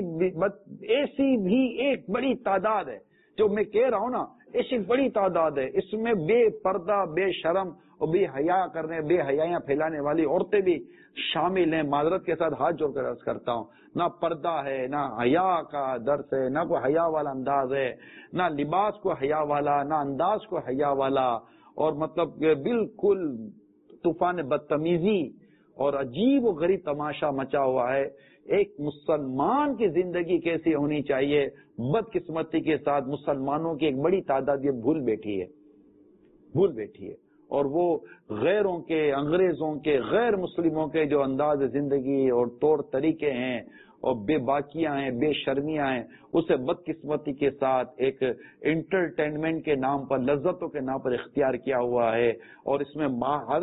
ایسی بھی ایک بڑی تعداد ہے، جو میں کہہ رہا ہوں نا، ایسی بڑی تعداد ہے، اس میں بے پردہ، بے شرم اور بے حیا کرنے، بے حیاں پھیلانے والی عورتیں بھی شامل ہیں۔ معذرت کے ساتھ ہاتھ جوڑ کر عرض کرتا ہوں، نہ پردہ ہے، نہ حیا کا درس ہے، نہ کوئی حیا والا انداز ہے، نہ لباس کو حیا والا، نہ انداز کو حیا والا، اور مطلب کہ بالکل طوفان بدتمیزی اور عجیب و غریب تماشا مچا ہوا ہے۔ ایک مسلمان کی زندگی کیسی ہونی چاہیے، بدقسمتی کے ساتھ مسلمانوں کی ایک بڑی تعداد یہ بھول بیٹھی ہے، اور وہ غیروں کے، انگریزوں کے، غیر مسلموں کے جو انداز زندگی اور طور طریقے ہیں اور بے باکیاں ہیں، بے شرمیاں ہیں، اسے بدقسمتی کے ساتھ ایک انٹرٹینمنٹ کے نام پر، لذتوں کے نام پر اختیار کیا ہوا ہے، اور اس میں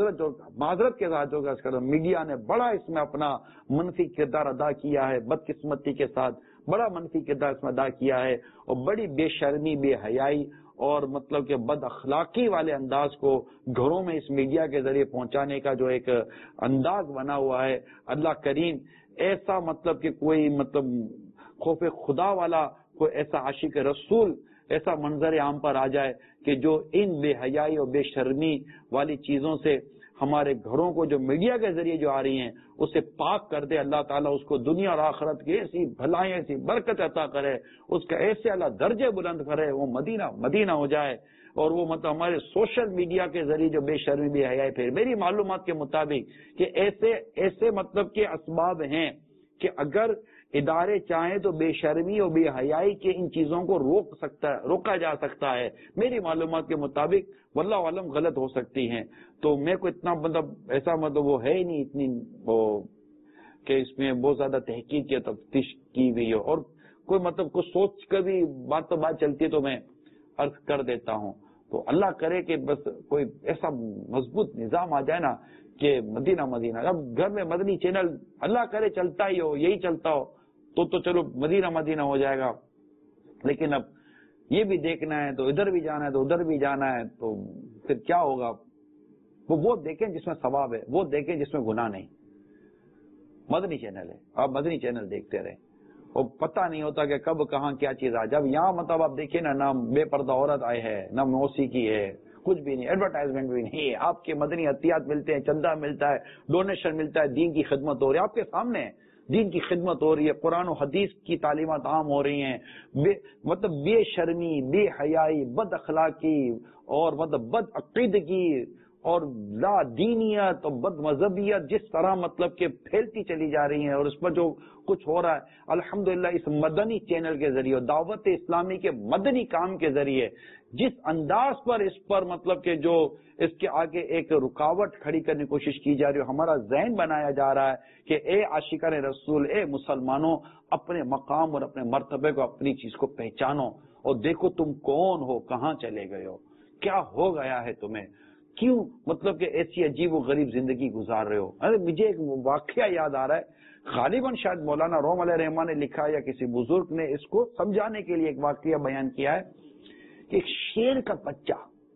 معذرت کے ساتھ جو میڈیا نے بڑا اس میں اپنا منفی کردار ادا کیا ہے، بدقسمتی کے ساتھ بڑا منفی کردار اس میں ادا کیا ہے، اور بڑی بے شرمی، بے حیائی اور مطلب کہ بد اخلاقی والے انداز کو گھروں میں اس میڈیا کے ذریعے پہنچانے کا جو ایک انداز بنا ہوا ہے۔ اللہ کریم ایسا مطلب کہ کوئی مطلب خوف خدا والا، کوئی ایسا عاشق رسول ایسا منظر عام پر آ جائے کہ جو ان بے حیائی اور بے شرمی والی چیزوں سے ہمارے گھروں کو جو میڈیا کے ذریعے جو آ رہی ہیں اسے پاک کر دے۔ اللہ تعالیٰ اس کو دنیا اور آخرت کی ایسی بھلائیں، ایسی برکت عطا کرے، اس کا ایسے اللہ درجے بلند کرے، وہ مدینہ ہو جائے، اور وہ مطلب ہمارے سوشل میڈیا کے ذریعے جو بے شرمی، بے حیائی پھر میری معلومات کے مطابق کہ ایسے مطلب کے اسباب ہیں کہ اگر ادارے چاہیں تو بے شرمی اور بے حیائی کے ان چیزوں کو روکا جا سکتا ہے۔ میری معلومات کے مطابق واللہ عالم غلط ہو سکتی ہیں، تو میں کو اتنا مطلب ایسا مطلب وہ ہے ہی نہیں اتنی وہ کہ اس میں بہت زیادہ تحقیق یا تفتیش کی ہوئی ہو، اور کوئی مطلب کچھ سوچ کر بھی بات چلتی ہے تو میں عرض کر دیتا ہوں۔ تو اللہ کرے کہ بس کوئی ایسا مضبوط نظام آ جائے نا کہ مدینہ اب گھر میں مدنی چینل اللہ کرے چلتا ہی ہو، یہی چلتا ہو تو چلو مدینہ ہو جائے گا، لیکن اب یہ بھی دیکھنا ہے تو ادھر بھی جانا ہے تو ادھر بھی جانا ہے، تو پھر کیا ہوگا؟ وہ دیکھیں جس میں ثواب ہے، وہ دیکھیں جس میں گناہ نہیں۔ مدنی چینل ہے، آپ مدنی چینل دیکھتے رہیں، اور پتہ نہیں ہوتا کہ کب کہاں کیا چیز آ جب یہاں مطلب آپ دیکھیں نا بے پردہ عورت آئے ہے، نہ موسیقی ہے، کچھ بھی نہیں، ایڈورٹائزمنٹ بھی نہیں ہے، آپ کے مدنی عطیات ملتے ہیں، چندہ ملتا ہے، ڈونیشن ملتا ہے، دین کی خدمت ہو رہی ہے آپ کے سامنے، دین کی خدمت ہو رہی ہے، قرآن و حدیث کی تعلیمات عام ہو رہی ہیں، مطلب بے شرمی، بے حیائی، بد اخلاقی اور مطلب بد عقیدگی اور لا دینیت اور بد مذہبیت جس طرح مطلب کہ پھیلتی چلی جا رہی ہیں، اور اس پر جو کچھ ہو رہا ہے الحمدللہ اس مدنی چینل کے ذریعے، دعوت اسلامی کے مدنی کام کے ذریعے جس انداز پر اس پر مطلب کہ جو اس کے آگے ایک رکاوٹ کھڑی کرنے کی کوشش کی جا رہی ہے، ہمارا ذہن بنایا جا رہا ہے کہ اے عاشقان رسول، اے مسلمانوں، اپنے مقام اور اپنے مرتبے کو، اپنی چیز کو پہچانو اور دیکھو تم کون ہو، کہاں چلے گئے ہو، کیا ہو گیا ہے تمہیں، کیوں مطلب کہ ایسی عجیب و غریب زندگی گزار رہے ہو۔ مجھے ایک واقعہ یاد آ رہا ہے، غالباً شاید مولانا روم علیہ رحمان نے لکھا یا کسی بزرگ نے اس کو سمجھانے کے لیے ایک واقعہ بیان کیا ہے کہ ایک شیر کا بچہ،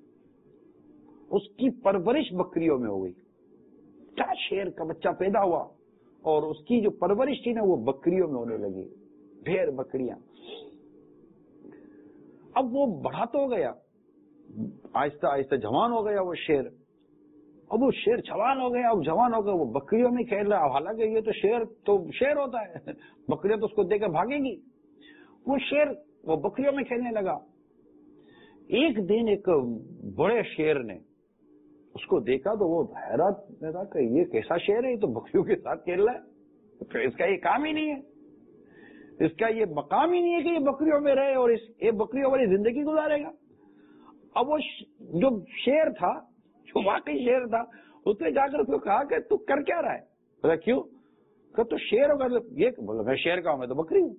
اس کی پرورش بکریوں میں ہو گئی۔ کیا شیر کا بچہ پیدا ہوا اور اس کی جو پرورش تھی نا وہ بکریوں میں ہونے لگی، بھیڑ بکریاں۔ اب وہ بڑا تو ہو گیا، آہستہ آہستہ جوان ہو گیا وہ شیر، اب وہ شیر جوان ہو گیا، اب جوان ہو گیا وہ بکریوں میں کھیل رہا ہے، حالانکہ یہ تو شیر ہوتا ہے، بکریاں تو اس کو دیکھ کر بھاگیں گی، وہ شیر وہ بکریوں میں کھیلنے لگا۔ ایک دن ایک بڑے شیر نے اس کو دیکھا تو وہ حیرت میں تھا کہ یہ کیسا شیر ہے، یہ تو بکریوں کے ساتھ کھیل رہا ہے۔ اس کا یہ کام ہی نہیں ہے, اس کا یہ مقام ہی نہیں ہے کہ یہ بکریوں میں رہے اور یہ بکریوں والی زندگی گزارے گا. اب وہ جو شیر تھا, جو واقعی شیر تھا, اس نے جا کر اس کو کہا کہ تو کر کیا رہا ہے؟ بولا کیوں؟ کہ تو شیر ہوگا. یہ بولا میں شیر کا ہوں, میں تو بکری ہوں.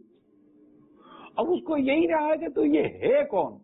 اب اس کو یہی رہا ہے کہ تو یہ ہے کون؟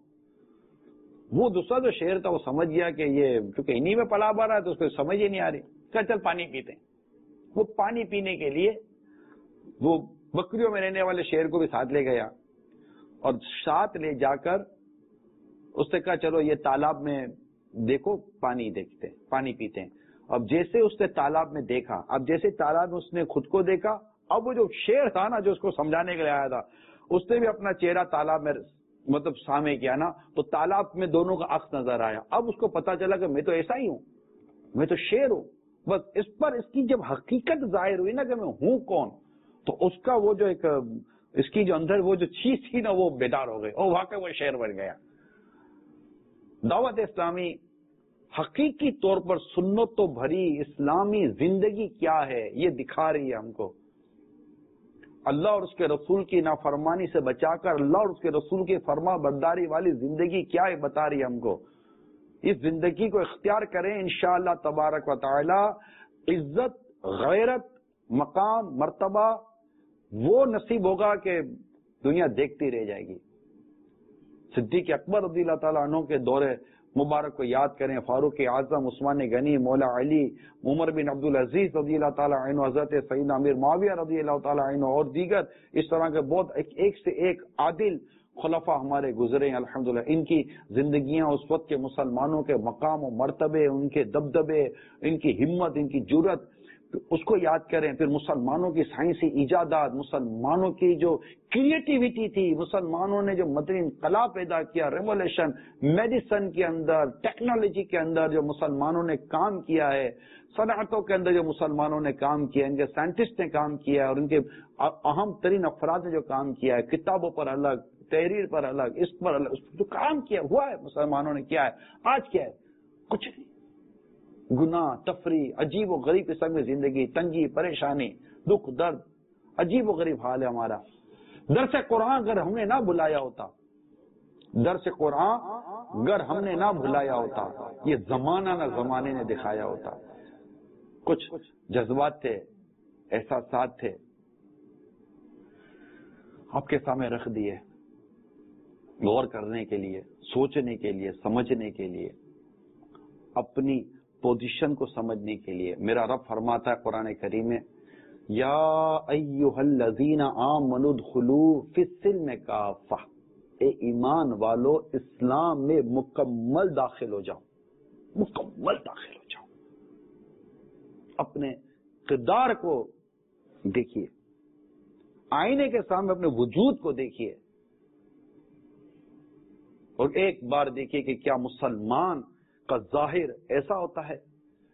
وہ دوسرا جو شیر تھا وہ سمجھ گیا کہ یہ چونکہ انہی میں پلا بھرا ہے تو اس کو سمجھ ہی نہیں آ رہی. کہ چل پانی پیتے ہیں. وہ پانی پینے کے لیے وہ بکریوں میں رہنے والے شیر کو بھی ساتھ لے گیا اور ساتھ لے جا کر اس نے کہا چلو یہ تالاب میں دیکھو, پانی دیکھتے ہیں, پانی پیتے ہیں. اب جیسے اس نے تالاب میں دیکھا, اب جیسے تالاب میں اس نے خود کو دیکھا, اب وہ جو شیر تھا نا جو اس کو سمجھانے کے لیے آیا تھا, اس نے بھی اپنا چہرہ تالاب میں مطلب سامنے کیا نا, تو تالاب میں دونوں کا عکس نظر آیا. اب اس کو پتا چلا کہ میں تو ایسا ہی ہوں, میں تو شیر ہوں. بس اس پر اس کی جب حقیقت ظاہر ہوئی نا کہ میں ہوں کون, تو اس کا وہ جو ایک اس کی جو اندر وہ جو چیز تھی نا وہ بیدار ہو گئی اور واقعی وہ شیر بن گیا. دعوت اسلامی حقیقی طور پر سنتوں بھری اسلامی زندگی کیا ہے یہ دکھا رہی ہے ہم کو. اللہ اور اس کے رسول کی نافرمانی سے بچا کر اللہ اور اس کے رسول کی فرما برداری والی زندگی کیا ہے بتا رہی ہے ہم کو. اس زندگی کو اختیار کریں انشاءاللہ تبارک و تعالی, عزت, غیرت, مقام, مرتبہ وہ نصیب ہوگا کہ دنیا دیکھتی رہ جائے گی. صدیق اکبر رضی اللہ تعالیٰ عنہ کے دور مبارک کو یاد کریں, فاروق اعظم, عثمان غنی, مولا علی, عمر بن عبد العزیز رضی اللہ تعالیٰ عنہ, حضرت سیدنا امیر معاویہ رضی اللہ تعالیٰ عنہ اور دیگر اس طرح کے بہت ایک سے ایک عادل خلفاء ہمارے گزرے ہیں الحمدللہ. ان کی زندگیاں اس وقت کے مسلمانوں کے مقام و مرتبے, ان کے دبدبے, ان کی ہمت, ان کی جرت, اس کو یاد کریں. پھر مسلمانوں کی سائنسی ایجادات, مسلمانوں کی جو کریٹیویٹی تھی, مسلمانوں نے جو مدنی انقلاب پیدا کیا, ریولیوشن, میڈیسن کے اندر, ٹیکنالوجی کے اندر جو مسلمانوں نے کام کیا ہے, صنعتوں کے اندر جو مسلمانوں نے کام کیا, ان کے سائنٹسٹ نے کام کیا اور ان کے اہم ترین افراد نے جو کام کیا ہے, کتابوں پر الگ, تحریر پر الگ, اس پر الگ, جو کام کیا ہوا ہے مسلمانوں نے کیا ہے, آج کیا ہے؟ کچھ نہیں. گناہ, تفریح, عجیب و غریب قسم کی زندگی, تنگی, پریشانی, دکھ, درد, عجیب و غریب حال ہے ہمارا. درس قرآن اگر ہم نے نہ بلایا ہوتا, درس قرآن اگر ہم نے نہ بلایا ہوتا, یہ زمانہ نہ زمانے نے دکھایا ہوتا. کچھ جذبات تھے, احساسات تھے, آپ کے سامنے رکھ دیے غور کرنے کے لیے, سوچنے کے لیے, سمجھنے کے لیے, اپنی پوزیشن کو سمجھنے کے لیے. میرا رب فرماتا ہے قرآن کریم میں, یا ایھا الذین آمنوا ادخلوا فی السلم کافہ, اے ایمان والو اسلام میں مکمل داخل ہو جاؤ, مکمل داخل ہو جاؤ. اپنے کردار کو دیکھیے, آئینے کے سامنے اپنے وجود کو دیکھیے اور ایک بار دیکھیے کہ کیا مسلمان کا ظاہر ایسا ہوتا ہے.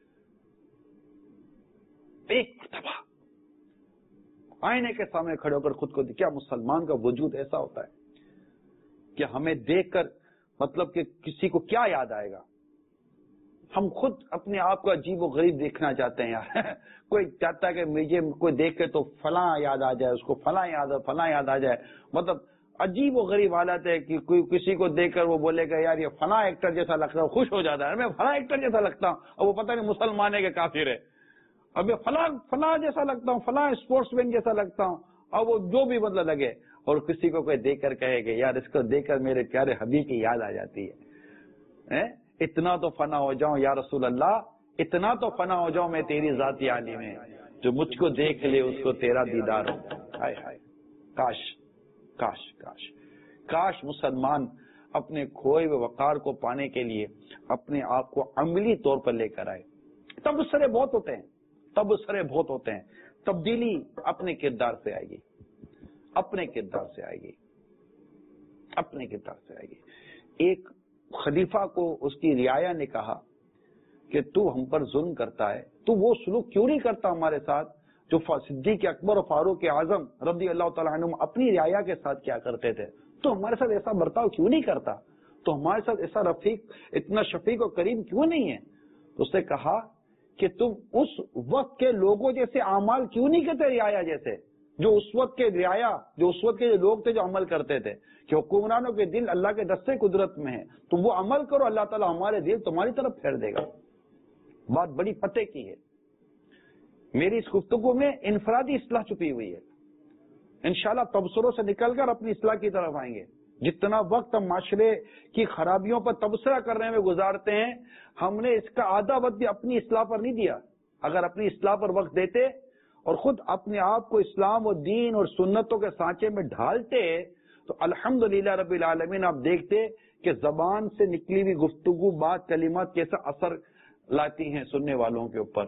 ایک مرتبہ آئینے کے سامنے کھڑے ہو کر خود کو کیا مسلمان کا وجود ایسا ہوتا ہے کہ ہمیں دیکھ کر مطلب کہ کسی کو کیا یاد آئے گا. ہم خود اپنے آپ کو عجیب و غریب دیکھنا چاہتے ہیں یار. کوئی چاہتا ہے کہ مجھے کوئی دیکھ کے تو فلاں یاد آ جائے, اس کو فلاں یاد آ جائے. مطلب عجیب و غریب حالت ہے کہ کوئی کسی کو دیکھ کر وہ بولے گا یار یہ فلاں ایکٹر جیسا لگتا ہے, خوش ہو جاتا ہے میں فلاں ایکٹر جیسا لگتا ہوں, اور وہ پتہ نہیں مسلمان ہے کہ کافر ہے. اب میں فلاں جیسا لگتا ہوں, فلاں اسپورٹس مین جیسا لگتا ہوں, اور وہ جو بھی مطلب لگے. اور کسی کو کوئی دیکھ کر کہے گا یار اس کو دیکھ کر میرے پیارے حبیب کی یاد آ جاتی ہے. اتنا تو فنا ہو جاؤں یا رسول اللہ, اتنا تو فنا ہو جاؤں میں تیری ذاتی عالی میں, جو مجھ کو دیکھ لے اس کو تیرا دیدار ہو. ہائے ہائے, کاش کاش کاش کاش مسلمان اپنے کھوئے ہوئے وقار کو پانے کے لیے اپنے آپ کو عملی طور پر لے کر آئے. تبصرے بہت ہوتے ہیں, تبدیلی اپنے کردار سے آئے گی, اپنے کردار سے آئے گی. ایک خلیفہ کو اس کی رعایا نے کہا کہ تو ہم پر ظلم کرتا ہے, تو وہ سلوک کیوں نہیں کرتا ہمارے ساتھ جو صدیق اکبر و فاروق اعظم رضی اللہ تعالیٰ عنہ اپنی رعایا کے ساتھ کیا کرتے تھے. تو ہمارے ساتھ ایسا برتاؤ کیوں نہیں کرتا, تو ہمارے ساتھ ایسا رفیق, اتنا شفیق و کریم کیوں نہیں ہے. تو اس نے کہا کہ تم اس وقت کے لوگوں جیسے اعمال کیوں نہیں کرتے رعایا جیسے، جو اس وقت کے رعایا، جو اس وقت کے لوگ تھے جو عمل کرتے تھے، کہ حکمرانوں کے دل اللہ کے دستے قدرت میں ہیں، تو وہ عمل کرو، اللہ تعالیٰ ہمارے دل تمہاری طرف پھیر دے گا۔ بات بڑی پتے کی ہے۔ میری اس گفتگو میں انفرادی اصلاح چھپی ہوئی ہے، انشاءاللہ تبصروں سے نکل کر اپنی اصلاح کی طرف آئیں گے۔ جتنا وقت ہم معاشرے کی خرابیوں پر تبصرہ کرنے میں گزارتے ہیں، ہم نے اس کا آدھا وقت بھی اپنی اصلاح پر نہیں دیا۔ اگر اپنی اصلاح پر وقت دیتے اور خود اپنے آپ کو اسلام و دین اور سنتوں کے سانچے میں ڈھالتے تو الحمدللہ رب العالمین آپ دیکھتے کہ زبان سے نکلی ہوئی گفتگو، بات، کلمات کیسا اثر لاتی ہیں سننے والوں کے اوپر۔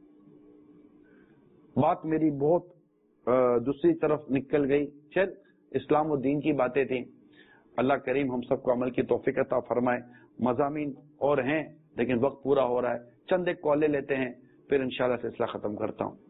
بات میری بہت دوسری طرف نکل گئی، چل اسلام و دین کی باتیں تھیں۔ اللہ کریم ہم سب کو عمل کی توفیق عطا فرمائے۔ مضامین اور ہیں لیکن وقت پورا ہو رہا ہے، چند ایک کالیں لیتے ہیں پھر انشاءاللہ سلسلہ ختم کرتا ہوں۔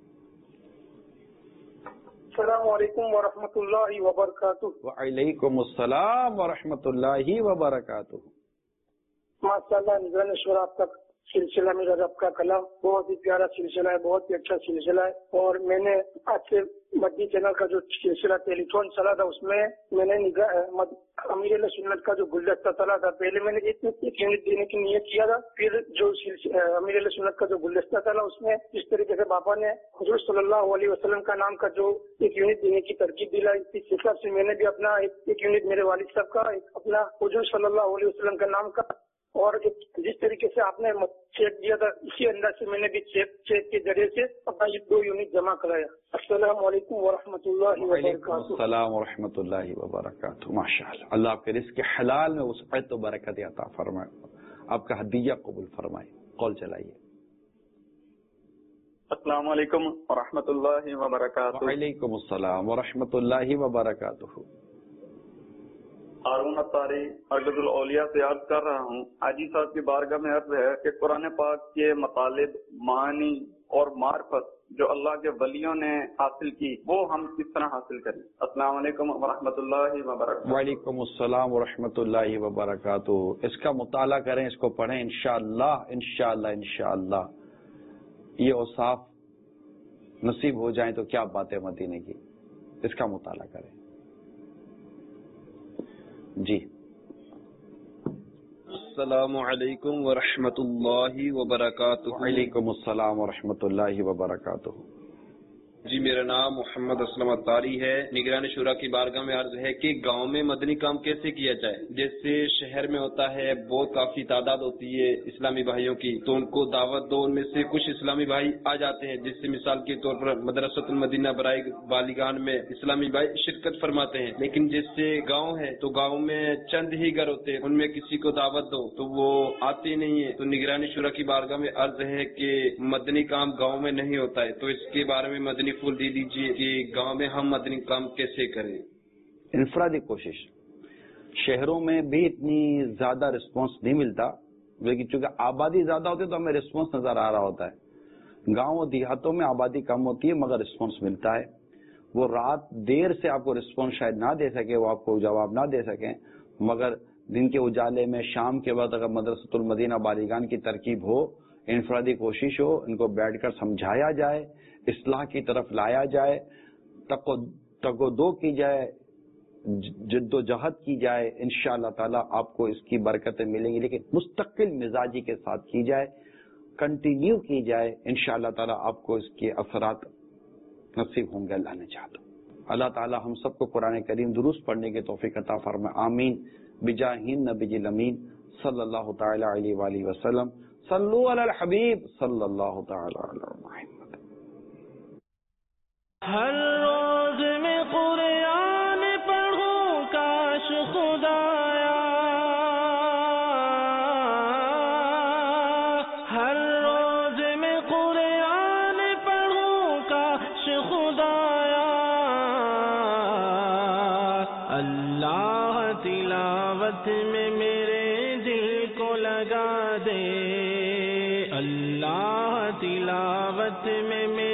السلام علیکم ورحمۃ اللہ وبرکاتہ۔ وعلیکم السلام ورحمۃ اللہ وبرکاتہ۔ ماشاءاللہ نگران شورا آپ کا سلسلہ میرا رب کا کلام بہت ہی پیارا سلسلہ ہے، بہت ہی اچھا سلسلہ ہے، اور میں نے آج سے مدنی چینل کا جو سلسلہ ٹیلی فون چلا تھا اس میں نے امیر علیہ سنت کا جو گلدستہ چلا تھا، پہلے میں نے ایک یونٹ دینے کی نیت کیا تھا، پھر جو امیر علیہ سنت کا جو گلدستہ چلا اس میں جس طریقے سے بابا نے حضور صلی اللہ علیہ وسلم کا نام کا جو ایک یونٹ دینے کی ترغیب دلائی، اس حساب سے میں نے بھی اپنا ایک یونٹ میرے والد صاحب کا، اپنا حضور صلی اللہ علیہ وسلم کا نام کا، اور جس طریقے سے آپ نے چیک دیا تھا اسی انداز سے میں نے بھی چیک کے ذریعے سے اپنا یہ 2 یونٹ جمع کرایا۔ السلام علیکم ورحمۃ اللہ وبرکاتہ۔ السلام ورحمۃ اللہ وبرکاتہ۔ ماشاءاللہ، اللہ آپ کے رزق حلال میں وسعت و برکت عطا فرمائے، آپ کا ہدیہ قبول فرمائے۔ کال چلائیے۔ السلام علیکم ورحمۃ اللہ وبرکاتہ۔ وعلیکم السلام ورحمۃ اللہ وبرکاتہ۔ ہارون اتاری عرض الاولیاء سے عرض کر رہا ہوں، حاجی صاحب کی بارگاہ میں عرض ہے کہ قرآن پاک کے مطالب، معنی اور معرفت جو اللہ کے ولیوں نے حاصل کی وہ ہم کس طرح حاصل کریں؟ السلام علیکم ورحمۃ اللہ وبرکاتہ۔ وعلیکم السلام ورحمۃ اللہ وبرکاتہ۔ اس کا مطالعہ کریں، اس کو پڑھیں، انشاءاللہ انشاءاللہ انشاءاللہ یہ اوصاف نصیب ہو جائیں تو کیا بات ہے مدینے کی۔ اس کا مطالعہ کریں جی۔ السلام علیکم ورحمۃ اللہ وبرکاتہ۔ وعلیکم السلام ورحمۃ اللہ وبرکاتہ۔ جی میرا نام محمد اسلم اتاری ہے۔ نگران شورا کی بارگاہ میں عرض ہے کہ گاؤں میں مدنی کام کیسے کیا جائے؟ جیسے شہر میں ہوتا ہے بہت کافی تعداد ہوتی ہے اسلامی بھائیوں کی، تو ان کو دعوت دو، ان میں سے کچھ اسلامی بھائی آ جاتے ہیں، جس سے مثال کے طور پر مدرسۃ المدینہ برائے بالغان میں اسلامی بھائی شرکت فرماتے ہیں، لیکن جس سے گاؤں ہے تو گاؤں میں چند ہی گھر ہوتے ہیں، ان میں کسی کو دعوت دو تو وہ آتے نہیں ہے۔ تو نگرانی شورا کی بارگاہ میں عرض ہے کہ مدنی کام گاؤں میں نہیں ہوتا ہے، تو اس کے بارے میں مدنی پھول دے دیجیے کہ گاؤں میں ہم مدنی کام کیسے کریں۔ انفرادی کوشش، شہروں میں بھی اتنی زیادہ رسپانس نہیں ملتا، لیکن چونکہ آبادی زیادہ ہوتی ہے تو ہمیں رسپانس نظر آ رہا ہوتا ہے۔ گاؤں اور دیہاتوں میں آبادی کم ہوتی ہے مگر رسپانس ملتا ہے۔ وہ رات دیر سے آپ کو رسپانس شاید نہ دے سکے، وہ آپ کو جواب نہ دے سکیں، مگر دن کے اجالے میں شام کے وقت اگر مدرسۃ المدینہ بالغان کی ترکیب ہو، انفرادی کوشش ہو، ان کو بیٹھ کر سمجھایا جائے، اصلاح کی طرف لایا جائے، تگ و دو کی جائے، جد و جہد کی جائے، انشاءاللہ تعالیٰ آپ کو اس کی برکتیں ملیں گی، لیکن مستقل مزاجی کے ساتھ کی جائے، کنٹینیو کی جائے، انشاءاللہ تعالیٰ آپ کو اس کے اثرات نصیب ہوں گے۔ اللہ نے چاہتا اللہ تعالیٰ ہم سب کو قرآن کریم درست پڑھنے کی توفیق عطا فرمائے، آمین بجاہ النبی الامین صلی اللہ تعالی علیہ وآلہ وسلم۔ صلو علی الحبیب صلی اللہ تعالی علی محمد۔ ہر روز میں قرآن پڑھوں کاش خدایا، ہر روز میں قرآن پڑھوں کاش خدایا، اللہ تلاوت میں میرے دل کو لگا دے، اللہ تلاوت میں